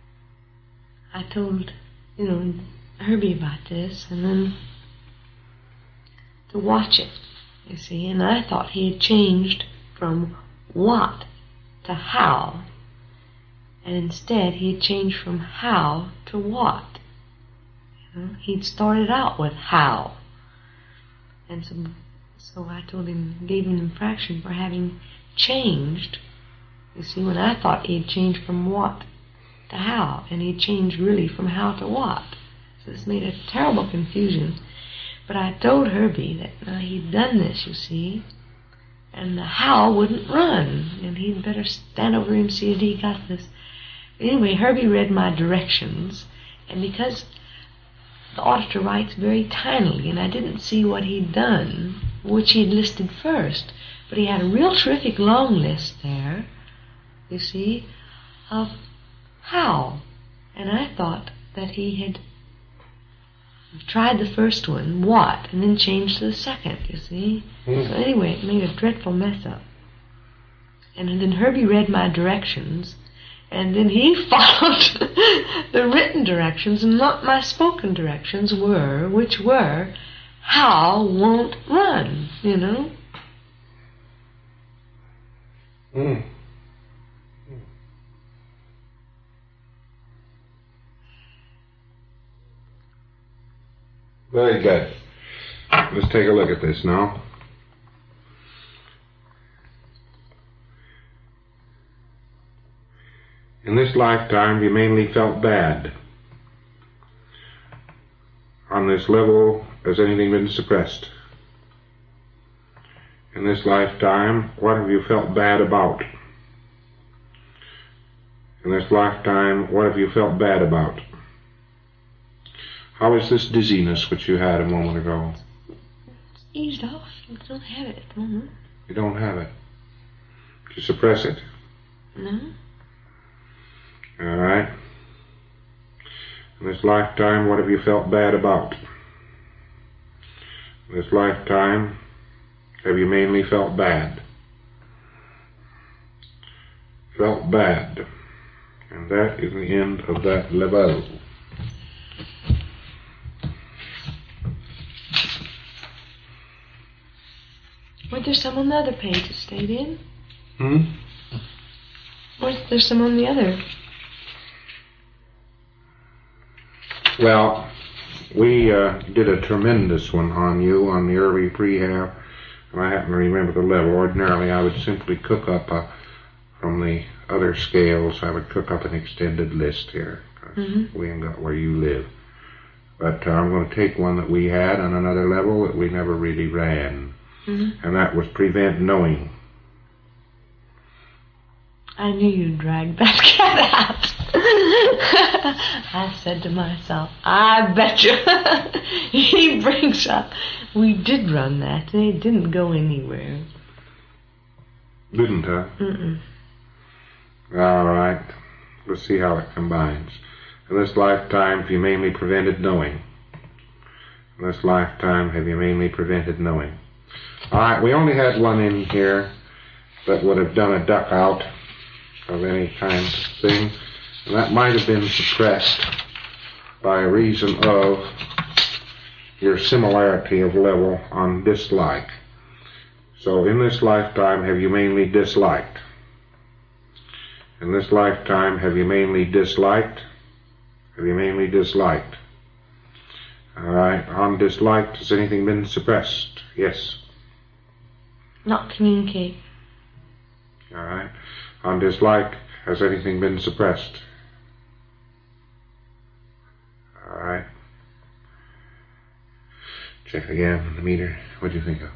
Speaker 2: told, Herbie about this, and then to watch it, you see. And I thought he had changed from what to how, and instead he had changed from how to what. He'd started out with how, and so I told him, gave him an infraction for having changed. You see, when I thought he had changed from what to how, and he changed really from how to what. So this made a terrible confusion. But I told Herbie that he'd done this, you see, and the how wouldn't run, and he'd better stand over him and see that he got this. Anyway, Herbie read my directions, and because the auditor writes very tinily, and I didn't see what he'd done, which he'd listed first, but he had a real terrific long list there, you see, of how, and I thought that he had tried the first one, what, and then changed to the second, you see. So anyway, it made a dreadful mess up. And then Herbie read my directions, and then he followed the written directions, and not my spoken directions which were, how won't run, you know.
Speaker 1: Very good. Let's take a look at this now. In this lifetime, you mainly felt bad. On this level, has anything been suppressed? In this lifetime, what have you felt bad about? In this lifetime, what have you felt bad about? How is this dizziness which you had a moment ago?
Speaker 2: It's eased off. I don't have it at the moment.
Speaker 1: You don't have it. Did you suppress it?
Speaker 2: No.
Speaker 1: All right. In this lifetime, what have you felt bad about? In this lifetime, have you mainly felt bad? Felt bad. And that is the end of that level.
Speaker 2: Was there some on the other page that stayed in? Was there some on the other?
Speaker 1: Well, we did a tremendous one on you on the early prehab, and I happen to remember the level. Ordinarily, I would simply cook up from the other scales, I would cook up an extended list here, because we ain't got where you live. But I'm going to take one that we had on another level that we never really ran. And that was prevent knowing.
Speaker 2: I knew you'd drag that cat out. I said to myself, I bet you he brings up. We did run that, and it didn't go anywhere.
Speaker 1: Didn't, huh? All right. Let's see how it combines. In this lifetime, have you mainly prevented knowing? In this lifetime, have you mainly prevented knowing? All right, we only had one in here that would have done a duck out of any kind of thing, and that might have been suppressed by reason of your similarity of level on dislike. So in this lifetime, have you mainly disliked? In this lifetime, have you mainly disliked? Have you mainly disliked? All right, on disliked, has anything been suppressed? Yes.
Speaker 2: Not communicate.
Speaker 1: All right. On dislike, has anything been suppressed? All right. Check again on the meter. What do you think of?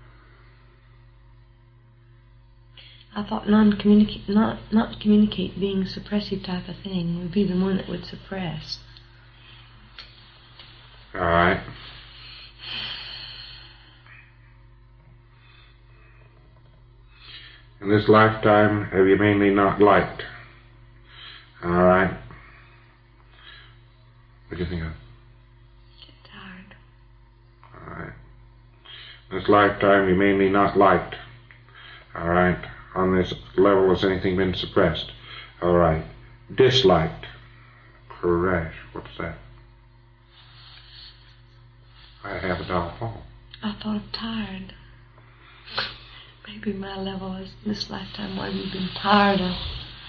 Speaker 2: I thought not communicate being a suppressive type of thing would be the one that would suppress.
Speaker 1: All right. In this lifetime, have you mainly not liked? All right. What do you think of?
Speaker 2: Get tired.
Speaker 1: All right. In this lifetime, you mainly not liked. All right. On this level, has anything been suppressed? All right. Disliked. Correct. What's that? I have it all fall.
Speaker 2: I thought of tired. Maybe my level is this lifetime what you've been tired of.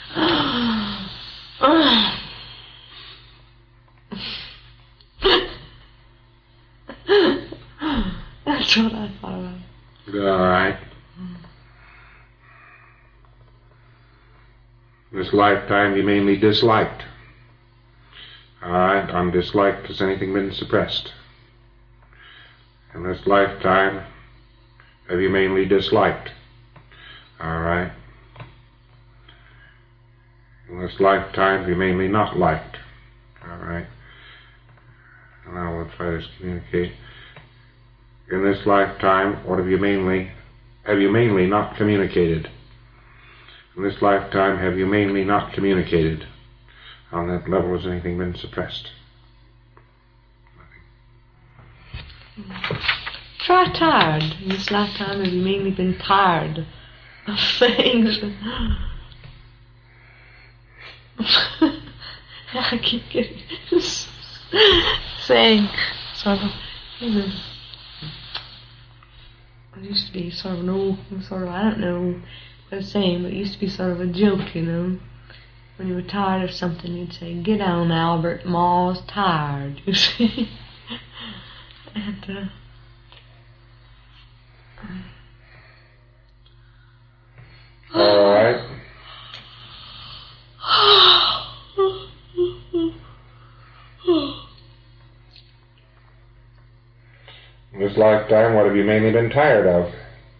Speaker 2: That's what I thought of.
Speaker 1: All right. This lifetime you mainly disliked. Alright, undisliked, has anything been suppressed? In this lifetime, have you mainly disliked? Alright. In this lifetime, have you mainly not liked? Alright. And now we'll try to communicate. In this lifetime, what have you mainly not communicated? In this lifetime, have you mainly not communicated? On that level, has anything been suppressed? Nothing.
Speaker 2: Try tired. In this lifetime, have you mainly been tired of things? I keep getting saying sort of, it used to be sort of an old, I don't know what I'm saying, but it used to be sort of a joke, you know. When you were tired of something, you'd say, "Get on, Albert, Ma's tired," you see. And,
Speaker 1: all right. In this lifetime, what have you mainly been tired of?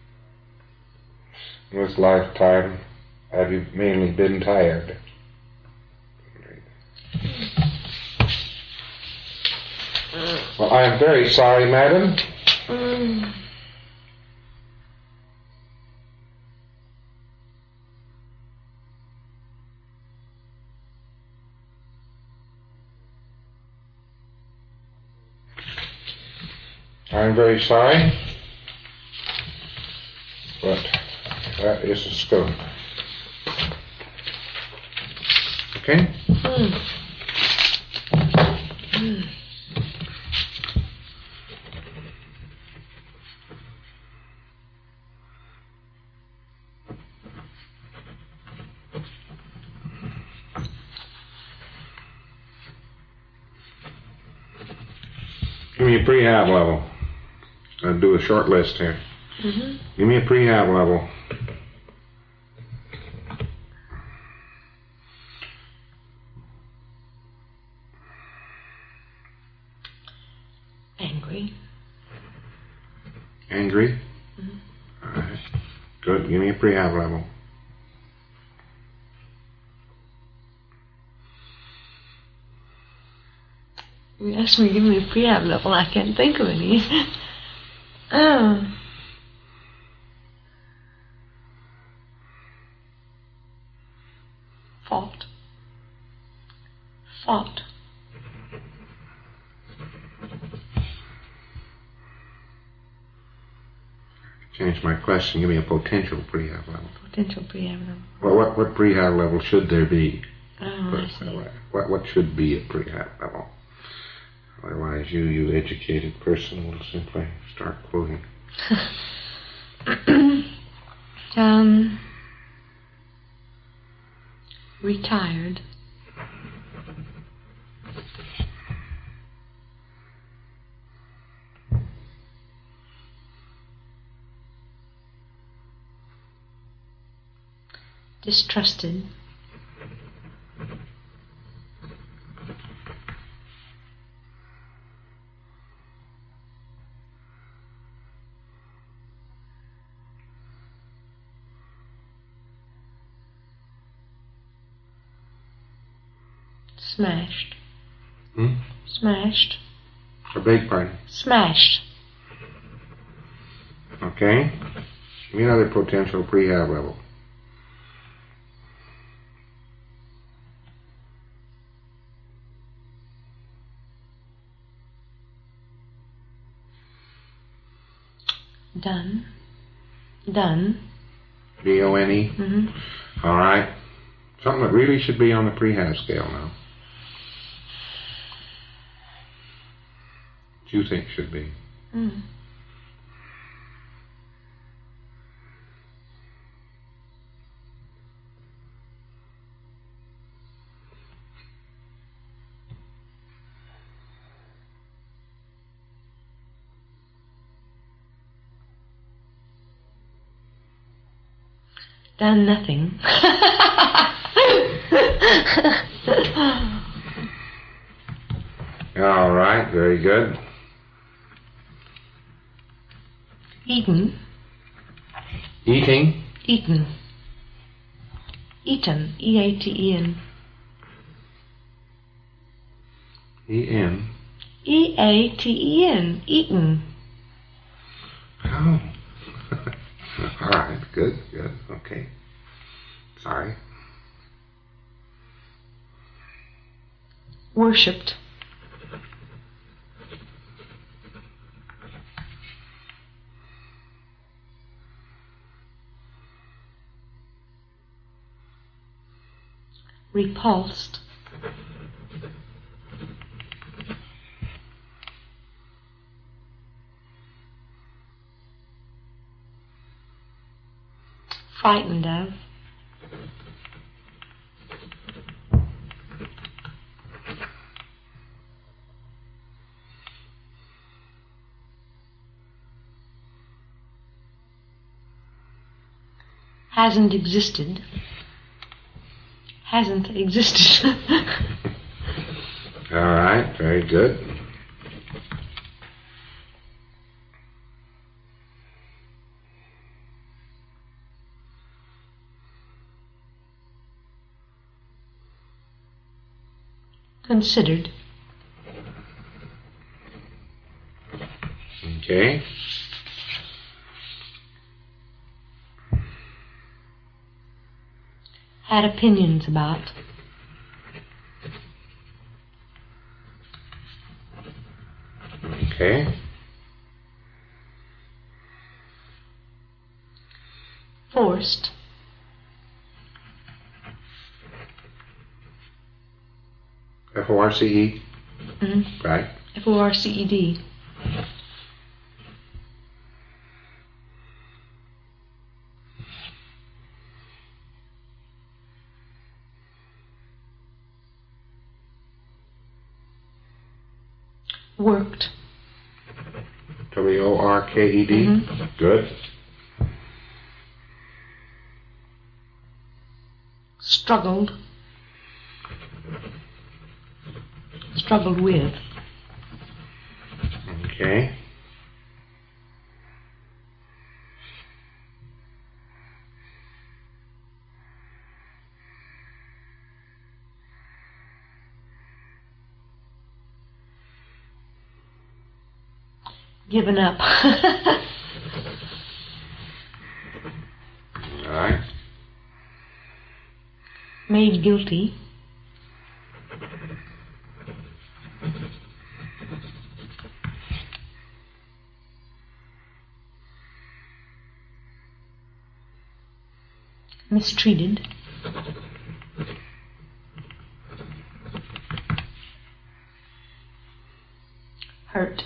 Speaker 1: In this lifetime, have you mainly been tired? Well, I am very sorry, madam. I'm very sorry, but that is the scope. Okay? Give me a prehab level. I'll do a short list here. Give me a prehab level.
Speaker 2: Angry.
Speaker 1: Angry? All right. Good. Give me a prehab level.
Speaker 2: You asked me to give me a prehab level. I can't think of any. Fault.
Speaker 1: Change my question. Give me a potential prehab level.
Speaker 2: Potential prehab level.
Speaker 1: Well, what prehab level should there be?
Speaker 2: I see.
Speaker 1: What should be a prehab level? Otherwise, you educated person, will simply start quoting.
Speaker 2: Retired. Distrusted. Smashed. Smashed.
Speaker 1: I beg your pardon?
Speaker 2: Smashed.
Speaker 1: Okay. Give me another potential prehab level.
Speaker 2: Done.
Speaker 1: D-O-N-E?
Speaker 2: Mm-hmm.
Speaker 1: All right. Something that really should be on the prehab scale now. What do you think should be?
Speaker 2: Done nothing.
Speaker 1: All right, very good.
Speaker 2: Eaten.
Speaker 1: Eating.
Speaker 2: Eaten. Eaten. E-A-T-E-N.
Speaker 1: E-N.
Speaker 2: E-A-T-E-N. Eaten.
Speaker 1: Oh. All right, good, okay. Sorry.
Speaker 2: Worshipped. Repulsed. Frightened of. Hasn't existed. Hasn't existed.
Speaker 1: All right, very good.
Speaker 2: Considered.
Speaker 1: Okay.
Speaker 2: Had opinions about.
Speaker 1: Okay.
Speaker 2: Forced.
Speaker 1: F-O-R-C-E.
Speaker 2: Mm-hmm.
Speaker 1: Right.
Speaker 2: F-O-R-C-E-D. Worked.
Speaker 1: W-O-R-K-E-D.
Speaker 2: Mm-hmm.
Speaker 1: Good.
Speaker 2: Struggled. Struggled with.
Speaker 1: Okay.
Speaker 2: Given up.
Speaker 1: All right.
Speaker 2: Made guilty. Mistreated. Hurt.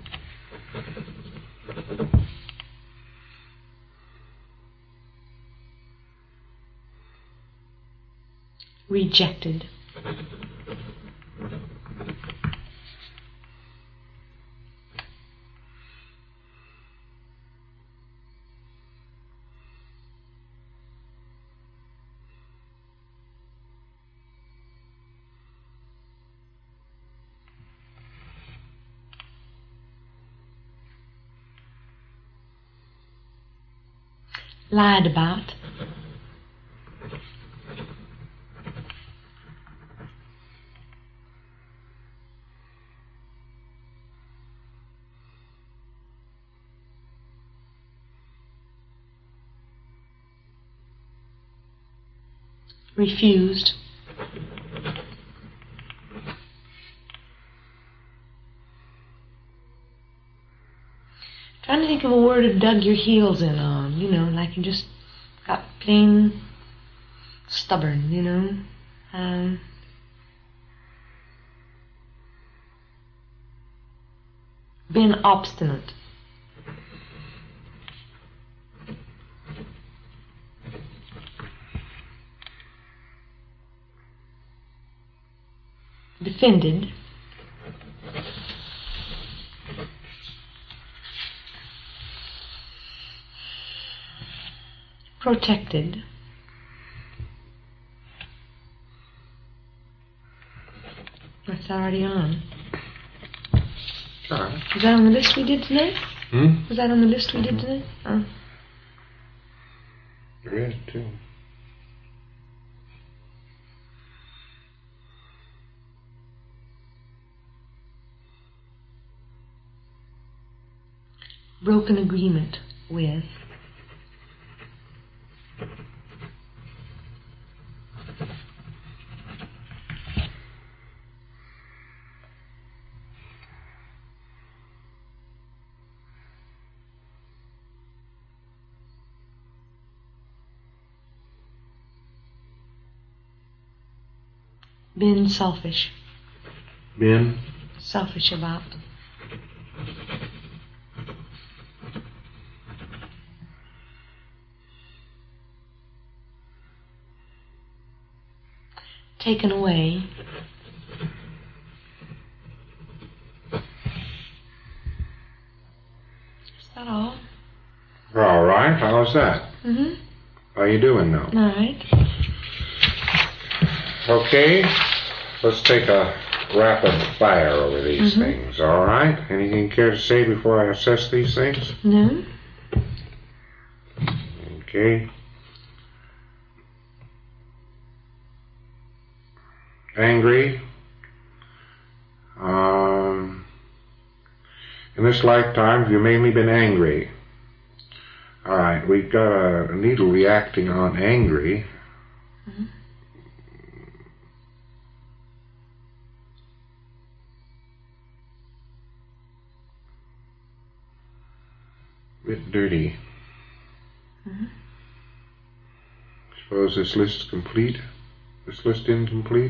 Speaker 2: Rejected. Lied about. Refused. Trying to think of a word to dug your heels in on, you know, like you just got plain stubborn, you know. Been obstinate. Defended. Protected. That's already on.
Speaker 1: All right.
Speaker 2: Was that on the list we did today?
Speaker 1: Was
Speaker 2: that on the list we did today? Oh.
Speaker 1: There is, too.
Speaker 2: Broken agreement with. Been selfish.
Speaker 1: Been?
Speaker 2: Selfish about. Taken away. Is that all?
Speaker 1: All right. How's that?
Speaker 2: Mm-hmm.
Speaker 1: How you doing now?
Speaker 2: All right.
Speaker 1: Okay. Let's take a rapid fire over these things, all right? Anything care to say before I assess these things?
Speaker 2: No.
Speaker 1: Okay. Angry. In this lifetime, have you mainly been angry? All right, we've got a needle reacting on angry. Bit dirty. Suppose this list's complete? This list incomplete?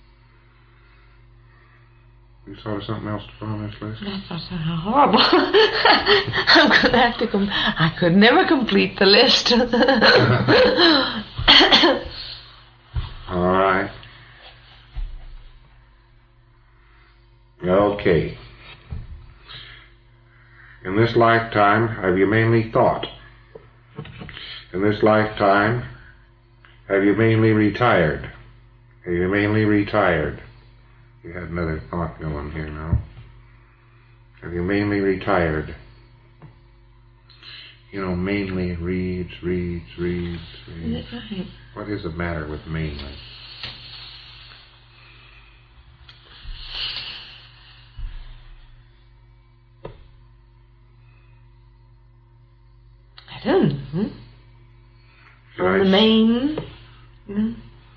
Speaker 1: You thought of something else to put on this list?
Speaker 2: That's how horrible. I'm going to have to I could never complete the list.
Speaker 1: All right. Okay. In this lifetime, have you mainly thought? In this lifetime, have you mainly retired? Have you mainly retired? You had another thought going here now. Have you mainly retired? You know, mainly reads.
Speaker 2: Is it right?
Speaker 1: What is the matter with mainly?
Speaker 2: I don't know. On the main, you know.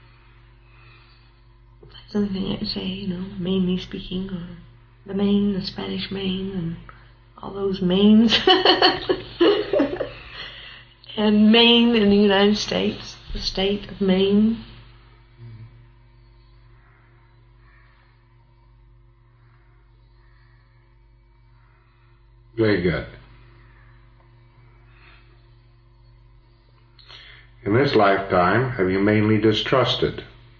Speaker 2: That's the only thing I can say, you know, mainly speaking, or the Maine, the Spanish Maine, and all those Maines. And Maine in the United States, the state of Maine.
Speaker 1: Very good. In this lifetime, have you mainly distrusted?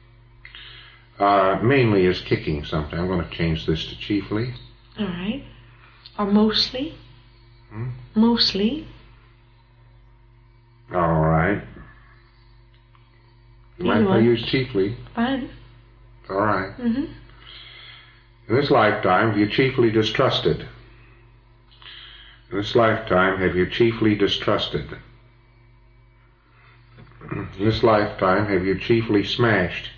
Speaker 1: Mainly is kicking something. I'm going to change this to chiefly.
Speaker 2: All right. Or mostly. Mostly.
Speaker 1: All right. You mind if I use chiefly?
Speaker 2: Fine.
Speaker 1: All right. In this lifetime, have you chiefly distrusted? In this lifetime, have you chiefly distrusted? In this lifetime, have you chiefly smashed?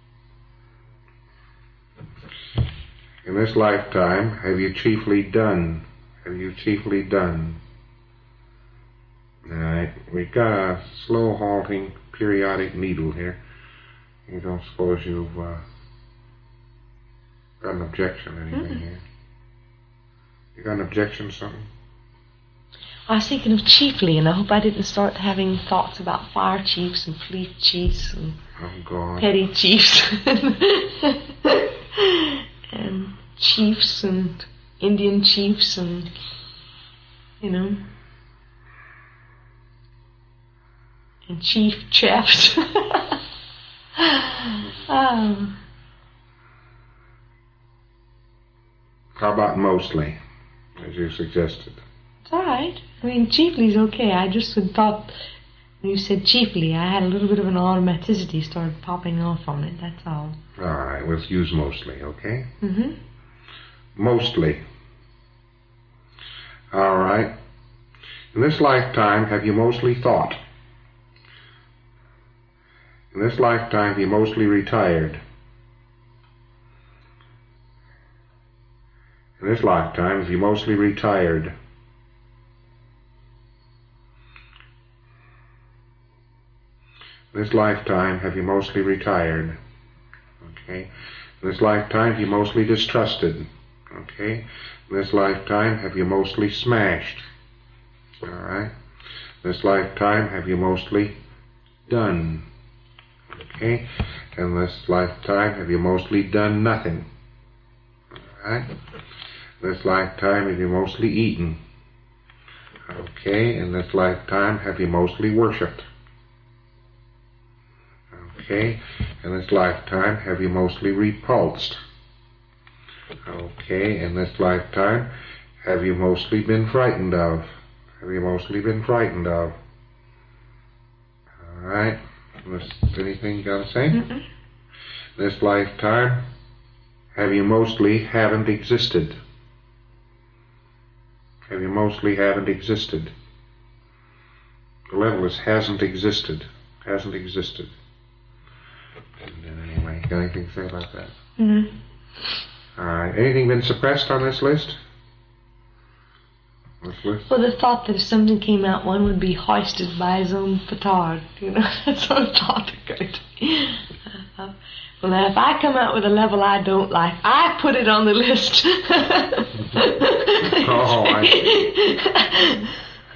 Speaker 1: In this lifetime, have you chiefly done? Have you chiefly done? All right, we've got a slow halting periodic needle here. You don't suppose you've got an objection to anything here? You got an objection to something?
Speaker 2: I was thinking of chiefly, and I hope I didn't start having thoughts about fire chiefs and fleet chiefs and petty chiefs and chiefs and Indian chiefs and, you know, and chief chefs.
Speaker 1: How about mostly, as you suggested?
Speaker 2: It's all right. I mean, chiefly's okay. I just had thought when you said chiefly, I had a little bit of an automaticity started popping off on it. That's all.
Speaker 1: All right, let's use mostly, okay?
Speaker 2: Mm-hmm.
Speaker 1: Mostly. All right. In this lifetime, have you mostly thought? In this lifetime, have you mostly retired? In this lifetime, have you mostly retired? In this lifetime, have you mostly retired? Okay. In this lifetime, have you mostly distrusted? Okay. In this lifetime, have you mostly smashed? All right. In this lifetime, have you mostly done? Okay. In this lifetime, have you mostly done nothing? All right. In this lifetime, have you mostly eaten? Okay. In this lifetime, have you mostly worshipped? Okay. In this lifetime, have you mostly repulsed? Okay. In this lifetime, have you mostly been frightened of? Have you mostly been frightened of? All right. Anything you got to say?
Speaker 2: Mm-mm.
Speaker 1: This lifetime, have you mostly haven't existed? Have you mostly haven't existed? The level is hasn't existed. Hasn't existed. And then anyway, got anything to say about that?
Speaker 2: Mm-hmm.
Speaker 1: All right. Anything been suppressed on this list?
Speaker 2: Well, the thought that if something came out, one would be hoisted by his own petard. You know, that sort of thought occurred to me. Well, now, if I come out with a level I don't like, I put it on the list.
Speaker 1: Oh, I see.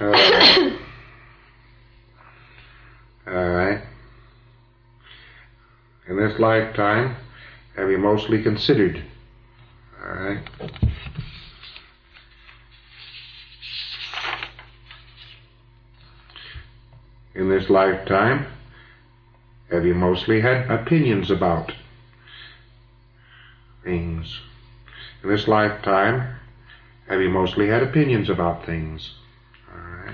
Speaker 1: All right. In this lifetime, have you mostly considered? All right. In this lifetime, have you mostly had opinions about things? In this lifetime, have you mostly had opinions about things? All right.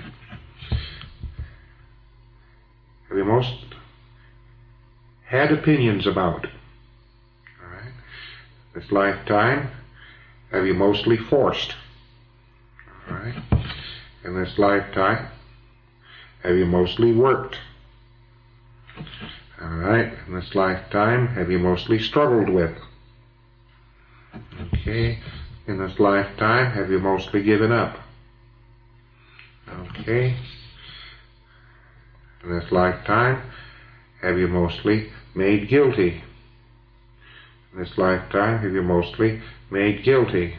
Speaker 1: Have you most had opinions about? All right. This lifetime, have you mostly forced? All right. In this lifetime, have you mostly worked? All right. In this lifetime, have you mostly struggled with? Okay. In this lifetime, have you mostly given up? Okay. In this lifetime, have you mostly made guilty? In this lifetime, have you mostly made guilty?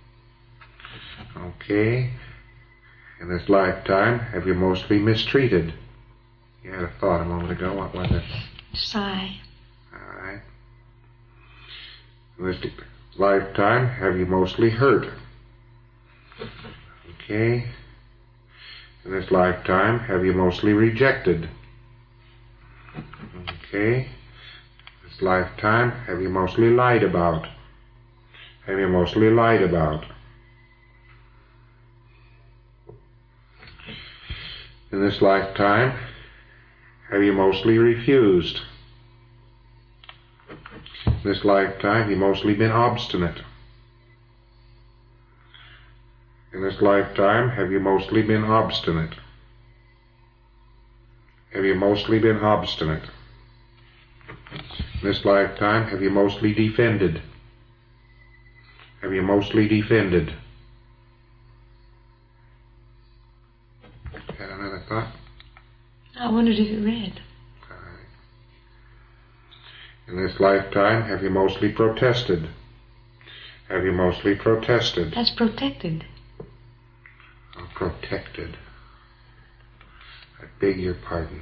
Speaker 1: Okay. In this lifetime, have you mostly mistreated? You had a thought a moment ago. What was it?
Speaker 2: Sigh.
Speaker 1: All right. In this lifetime, have you mostly hurt? Okay. In this lifetime, have you mostly rejected? Okay. This lifetime, have you mostly lied about? Have you mostly lied about? In this lifetime, have you mostly refused? In this lifetime, have you mostly been obstinate? In this lifetime, have you mostly been obstinate? Have you mostly been obstinate? In this lifetime, have you mostly defended? Have you mostly defended? Had another thought?
Speaker 2: I wondered if you read.
Speaker 1: All right. In this lifetime, have you mostly protested? Have you mostly protested?
Speaker 2: That's protected.
Speaker 1: Oh, protected. I beg your pardon.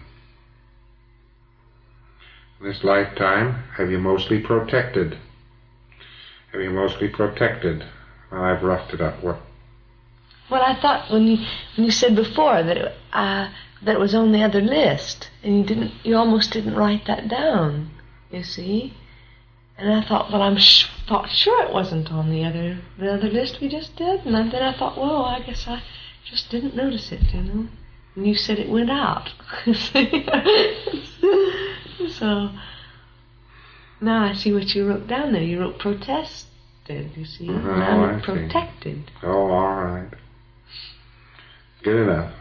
Speaker 1: In this lifetime, have you mostly protected? Have you mostly protected? Well, I've roughed it up. What?
Speaker 2: Well, I thought when you said before that it was on the other list, and you almost didn't write that down. You see, and I thought, well, thought sure it wasn't on the other list we just did, and then I thought, well, I guess I just didn't notice it, you know. And you said it went out. So now I see what you wrote down there. You wrote protested, you see.
Speaker 1: Oh,
Speaker 2: and I wrote
Speaker 1: I see.
Speaker 2: protected.
Speaker 1: Oh, all right. Good enough.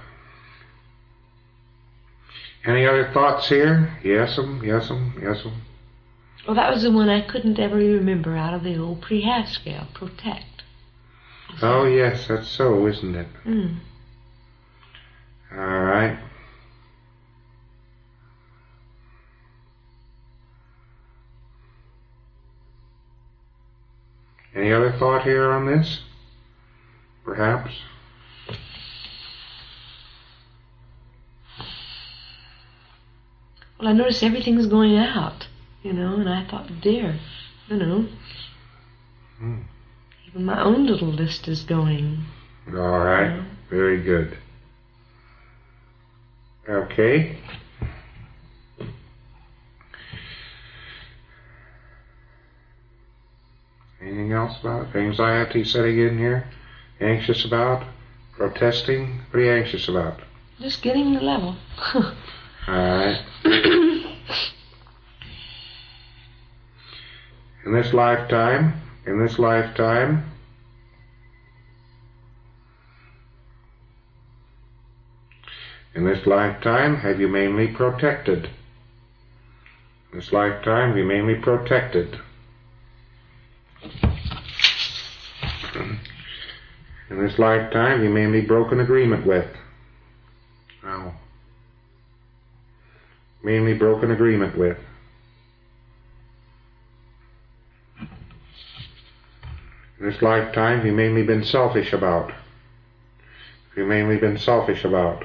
Speaker 1: Any other thoughts here? Yes'm, yes'm, yes'm.
Speaker 2: Well, that was the one I couldn't ever remember out of the old pre-Haskell, protect.
Speaker 1: Oh, yes, that's so, isn't it?
Speaker 2: Mm.
Speaker 1: All right. Any other thought here on this? Perhaps?
Speaker 2: Well, I noticed everything's going out, and I thought, dear, even my own little list is going.
Speaker 1: All right. Very good. Okay. Anything else about it? Anxiety setting in here? Anxious about? Protesting? What are you anxious about?
Speaker 2: Just getting the level.
Speaker 1: Alright. In this lifetime, in this lifetime, have you mainly protected? In this lifetime, have you mainly protected? In this lifetime, you mainly broken agreement with. Oh. Mainly broken agreement with. In this lifetime, you mainly been selfish about. You mainly been selfish about.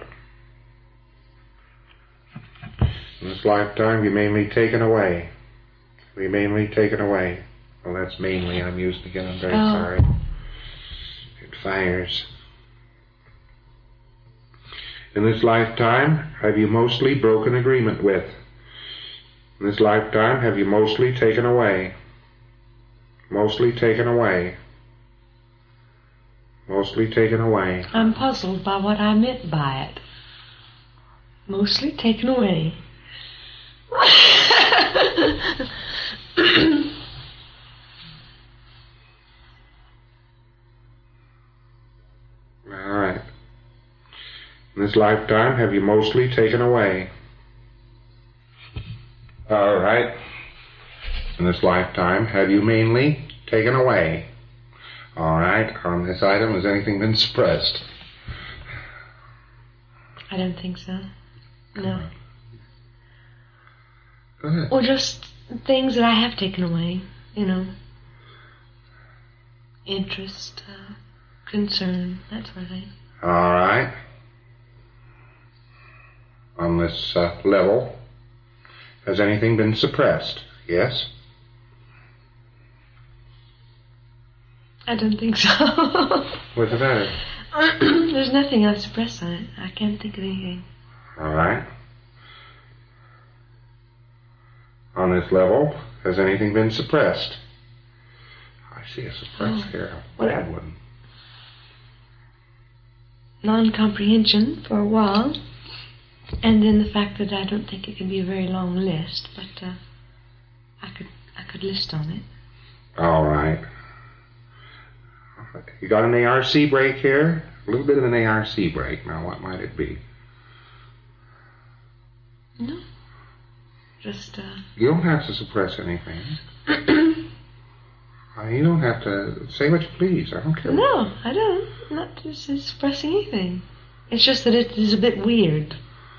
Speaker 1: In this lifetime, you mainly taken away. You mainly taken away. Well, that's mainly I'm used again. I'm very sorry. It fires. In this lifetime, have you mostly broken agreement with? In this lifetime, have you mostly taken away? Mostly taken away. Mostly taken away.
Speaker 2: I'm puzzled by what I meant by it. Mostly taken away.
Speaker 1: Alright. In this lifetime, have you mostly taken away? Alright. In this lifetime, have you mainly taken away? Alright. On this item, has anything been suppressed?
Speaker 2: I don't think so. No.
Speaker 1: Go ahead.
Speaker 2: Or just things that I have taken away, interest, concern, that sort of thing.
Speaker 1: Alright. On this level, has anything been suppressed? Yes?
Speaker 2: I don't think so.
Speaker 1: What's the matter?
Speaker 2: There's nothing I've suppressed on it. I can't think of anything.
Speaker 1: Alright. On this level, has anything been suppressed? I see a suppressed here. A bad one.
Speaker 2: Non-comprehension for a while, and then the fact that I don't think it can be a very long list, but I could list on it.
Speaker 1: All right. You got an ARC break here? A little bit of an ARC break. Now, what might it be?
Speaker 2: No. Just,
Speaker 1: You don't have to suppress anything. You don't have to say what you please. I don't care.
Speaker 2: No, I don't. I'm not just suppressing anything. It's just that it is a bit weird.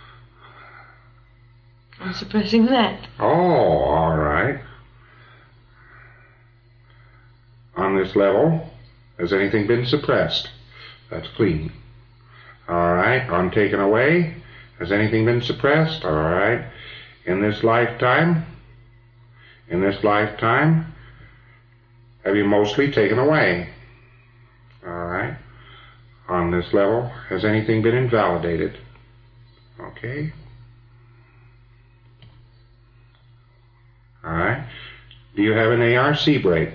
Speaker 2: I'm suppressing that.
Speaker 1: Oh, all right. On this level, has anything been suppressed? That's clean. All right. On taken away, has anything been suppressed? All right. In this lifetime, have you mostly taken away? All right. On this level, has anything been invalidated? Okay. All right. Do you have an ARC break?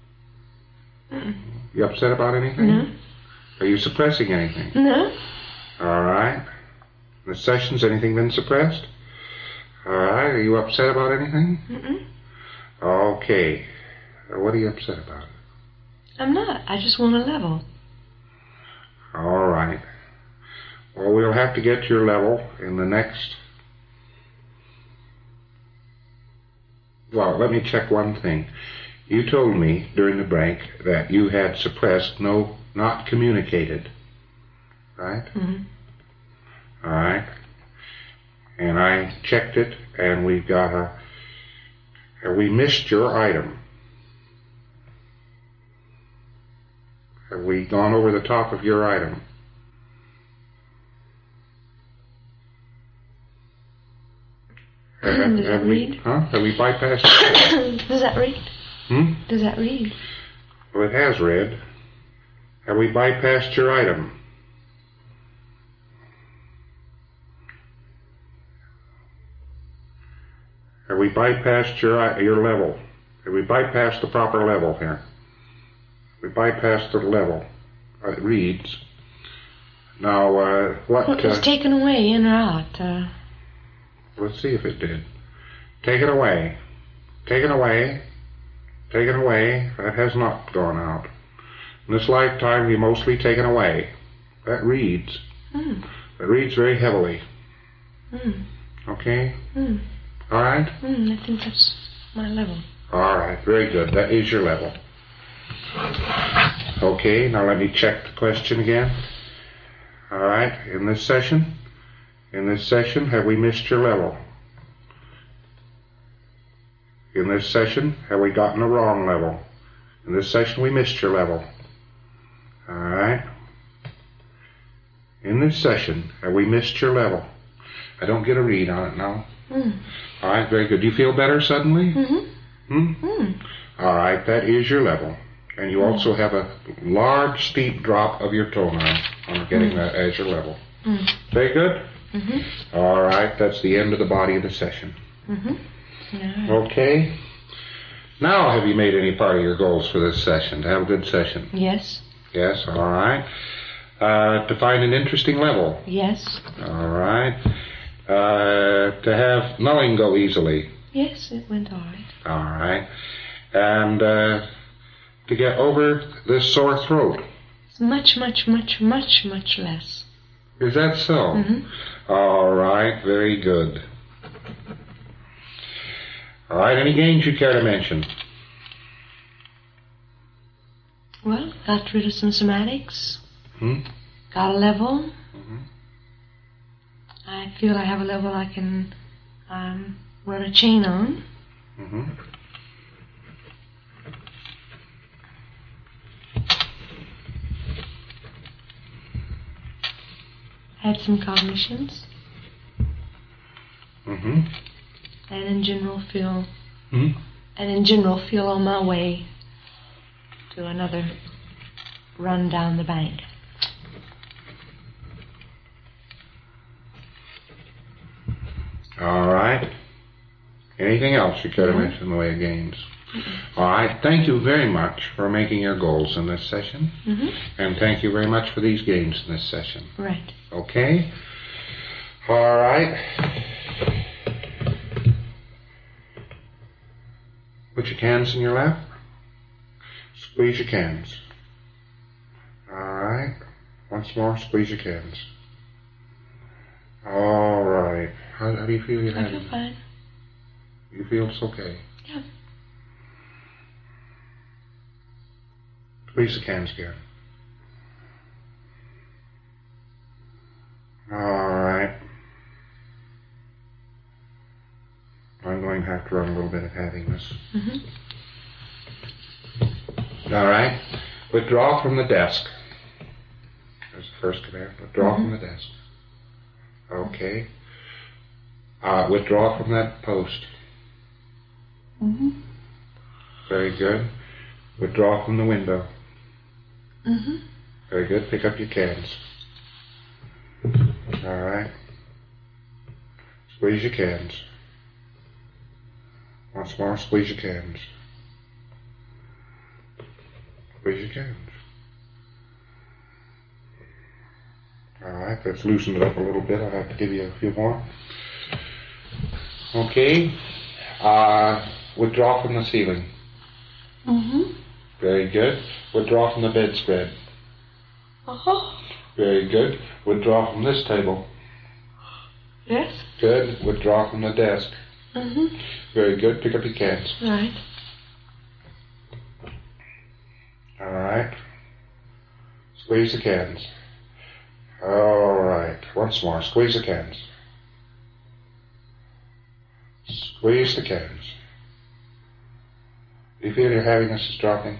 Speaker 1: You upset about anything?
Speaker 2: No.
Speaker 1: Are you suppressing anything?
Speaker 2: No.
Speaker 1: All right. In the sessions, anything been suppressed? All right. Are you upset about anything?
Speaker 2: Mm-mm.
Speaker 1: Okay. What are you upset about?
Speaker 2: I'm not. I just want a level.
Speaker 1: All right. Well, we'll have to get your level in the next... Well, let me check one thing. You told me during the break that you had suppressed, not communicated. Right?
Speaker 2: Mm-hmm.
Speaker 1: All right. And I checked it, and we've got we missed your item. Have we gone over the top of your item?
Speaker 2: Does that read?
Speaker 1: Have we bypassed it?
Speaker 2: Does that read? Does that read?
Speaker 1: Well, it has read. Have we bypassed your item? Have we bypassed your level? Have we bypassed the proper level here? We bypassed the level. It reads. Now, what...
Speaker 2: Well, it was taken away, in or out?
Speaker 1: Let's see if it did. Taken away. Taken away. Taken away. That has not gone out. In this lifetime, be mostly taken away. That reads. It reads very heavily. Okay? All right?
Speaker 2: I think that's my level.
Speaker 1: All right. Very good. That is your level. Okay. Now let me check the question again. All right. In this session, have we missed your level? In this session, have we gotten the wrong level? In this session, we missed your level. All right. In this session, have we missed your level? I don't get a read on it now. All right, very good. Do you feel better suddenly? All right, that is your level. And you also have a large, steep drop of your toenail on getting that as your level. Very good? All right, that's the end of the body of the session. Okay. Now, have you made any part of your goals for this session, to have a good session?
Speaker 2: Yes.
Speaker 1: Yes, all right. To find an interesting level?
Speaker 2: Yes.
Speaker 1: All right. To have nulling go easily?
Speaker 2: Yes, it went all right.
Speaker 1: All right. And to get over this sore throat?
Speaker 2: It's much, much, much, much, much less.
Speaker 1: Is that so? All right, very good. All right, any gains you care to mention?
Speaker 2: Well, got rid of some somatics. Got a level. I feel I have a level I can run a chain on. Had some cognitions. And in general feel on my way to another run down the bank.
Speaker 1: All right. Anything else you care to mention in the way of gains? All right. Thank you very much for making your goals in this session. And thank you very much for these gains in this session.
Speaker 2: Right.
Speaker 1: Okay. All right. Put your cans in your lap. Squeeze your cans. All right. Once more, squeeze your cans. All right. How do you feel?
Speaker 2: I feel fine.
Speaker 1: You feel it's okay?
Speaker 2: Yeah.
Speaker 1: Squeeze the cans again. All right. I'm going to have to run a little bit of heaviness. All right. Withdraw from the desk. There's the first command. Withdraw from the desk. Okay. Withdraw from that post. Very good. Withdraw from the window. Very good. Pick up your cans. All right. Squeeze your cans. Once more, squeeze your cans. Squeeze your cans. All right, let's loosen it up a little bit. I'll have to give you a few more. Okay. Withdraw from the ceiling. Very good. Withdraw from the bedspread. Very good. Withdraw from this table.
Speaker 2: Yes?
Speaker 1: Good. Withdraw from the desk.
Speaker 2: Mm-hmm.
Speaker 1: Very good. Pick up your cans.
Speaker 2: Right.
Speaker 1: All right. Squeeze the cans. All right. Once more. Squeeze the cans. Squeeze the cans. Do you feel your heaviness is dropping?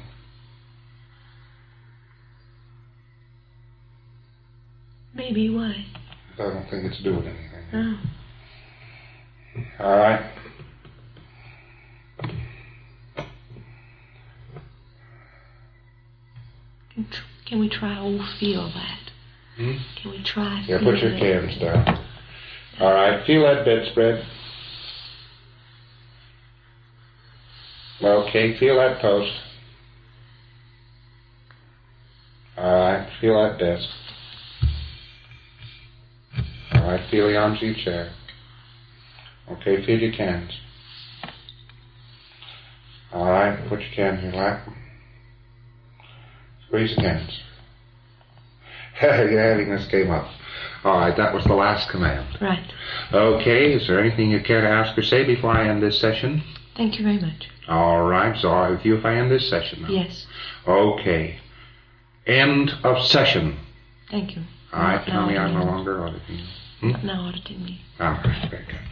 Speaker 2: Maybe. Why?
Speaker 1: I don't think it's doing anything.
Speaker 2: Oh.
Speaker 1: All right.
Speaker 2: Can we try to feel that?
Speaker 1: Hmm?
Speaker 2: Can we try?
Speaker 1: Yeah, put your cans down. All right. Feel that bedspread. Okay. Feel that post. All right. Feel that desk. All right. Feel the arms of your chair. Okay. Feel your cans. All right. Put your cans in your lap. Squeeze the cans. Your heaviness came up. All right. That was the last command.
Speaker 2: Right.
Speaker 1: Okay. Is there anything you care to ask or say before I end this session?
Speaker 2: Thank you very much.
Speaker 1: All right. So all right with you if I end this session now?
Speaker 2: Yes.
Speaker 1: Okay. End of session.
Speaker 2: Thank you.
Speaker 1: All right. Tell me I'm no longer auditing you.
Speaker 2: Now auditing me.
Speaker 1: All right. Very good.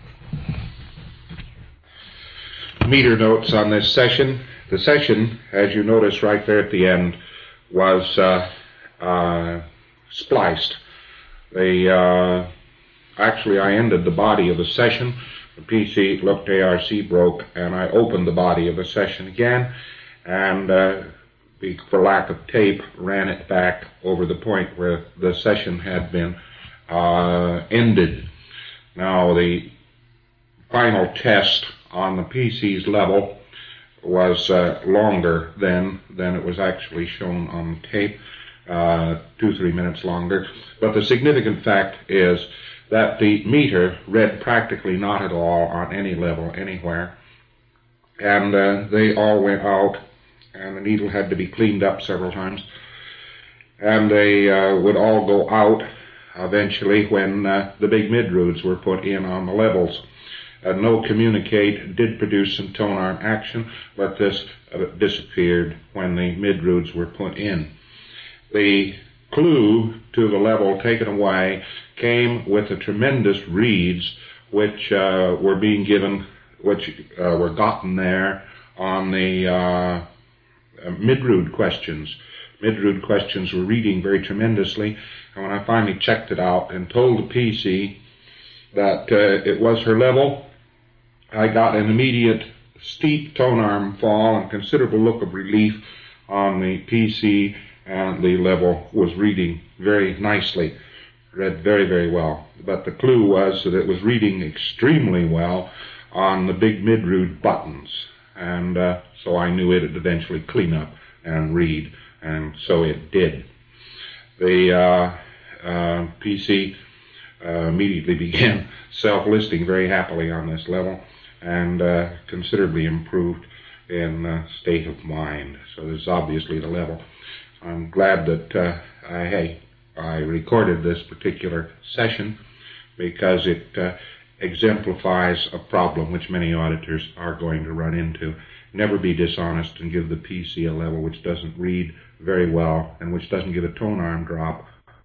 Speaker 1: Meter notes on this session. The session, as you notice right there at the end, was spliced. Actually, I ended the body of the session. The PC looked ARC broke, and I opened the body of the session again, and for lack of tape, ran it back over the point where the session had been ended. Now, the final test on the PC's level was longer than it was actually shown on the tape, 2-3 minutes longer. But the significant fact is that the meter read practically not at all on any level anywhere. And they all went out, and the needle had to be cleaned up several times. And they would all go out eventually when the big mid-roods were put in on the levels. No communicate did produce some tone arm action, but this disappeared when the mid-roods were put in. The clue to the level taken away came with the tremendous reads which were being given, which were gotten there on the mid-rood questions. Mid-rood questions were reading very tremendously, and when I finally checked it out and told the PC that it was her level, I got an immediate steep tone arm fall and considerable look of relief on the PC, and the level was reading very nicely, read very, very well. But the clue was that it was reading extremely well on the big mid-rood buttons, and so I knew it would eventually clean up and read, and so it did. The PC immediately began self-listing very happily on this level, and considerably improved in state of mind. So this is obviously the level. I'm glad that I recorded this particular session, because it exemplifies a problem which many auditors are going to run into. Never be dishonest and give the PC a level which doesn't read very well and which doesn't give a tone arm drop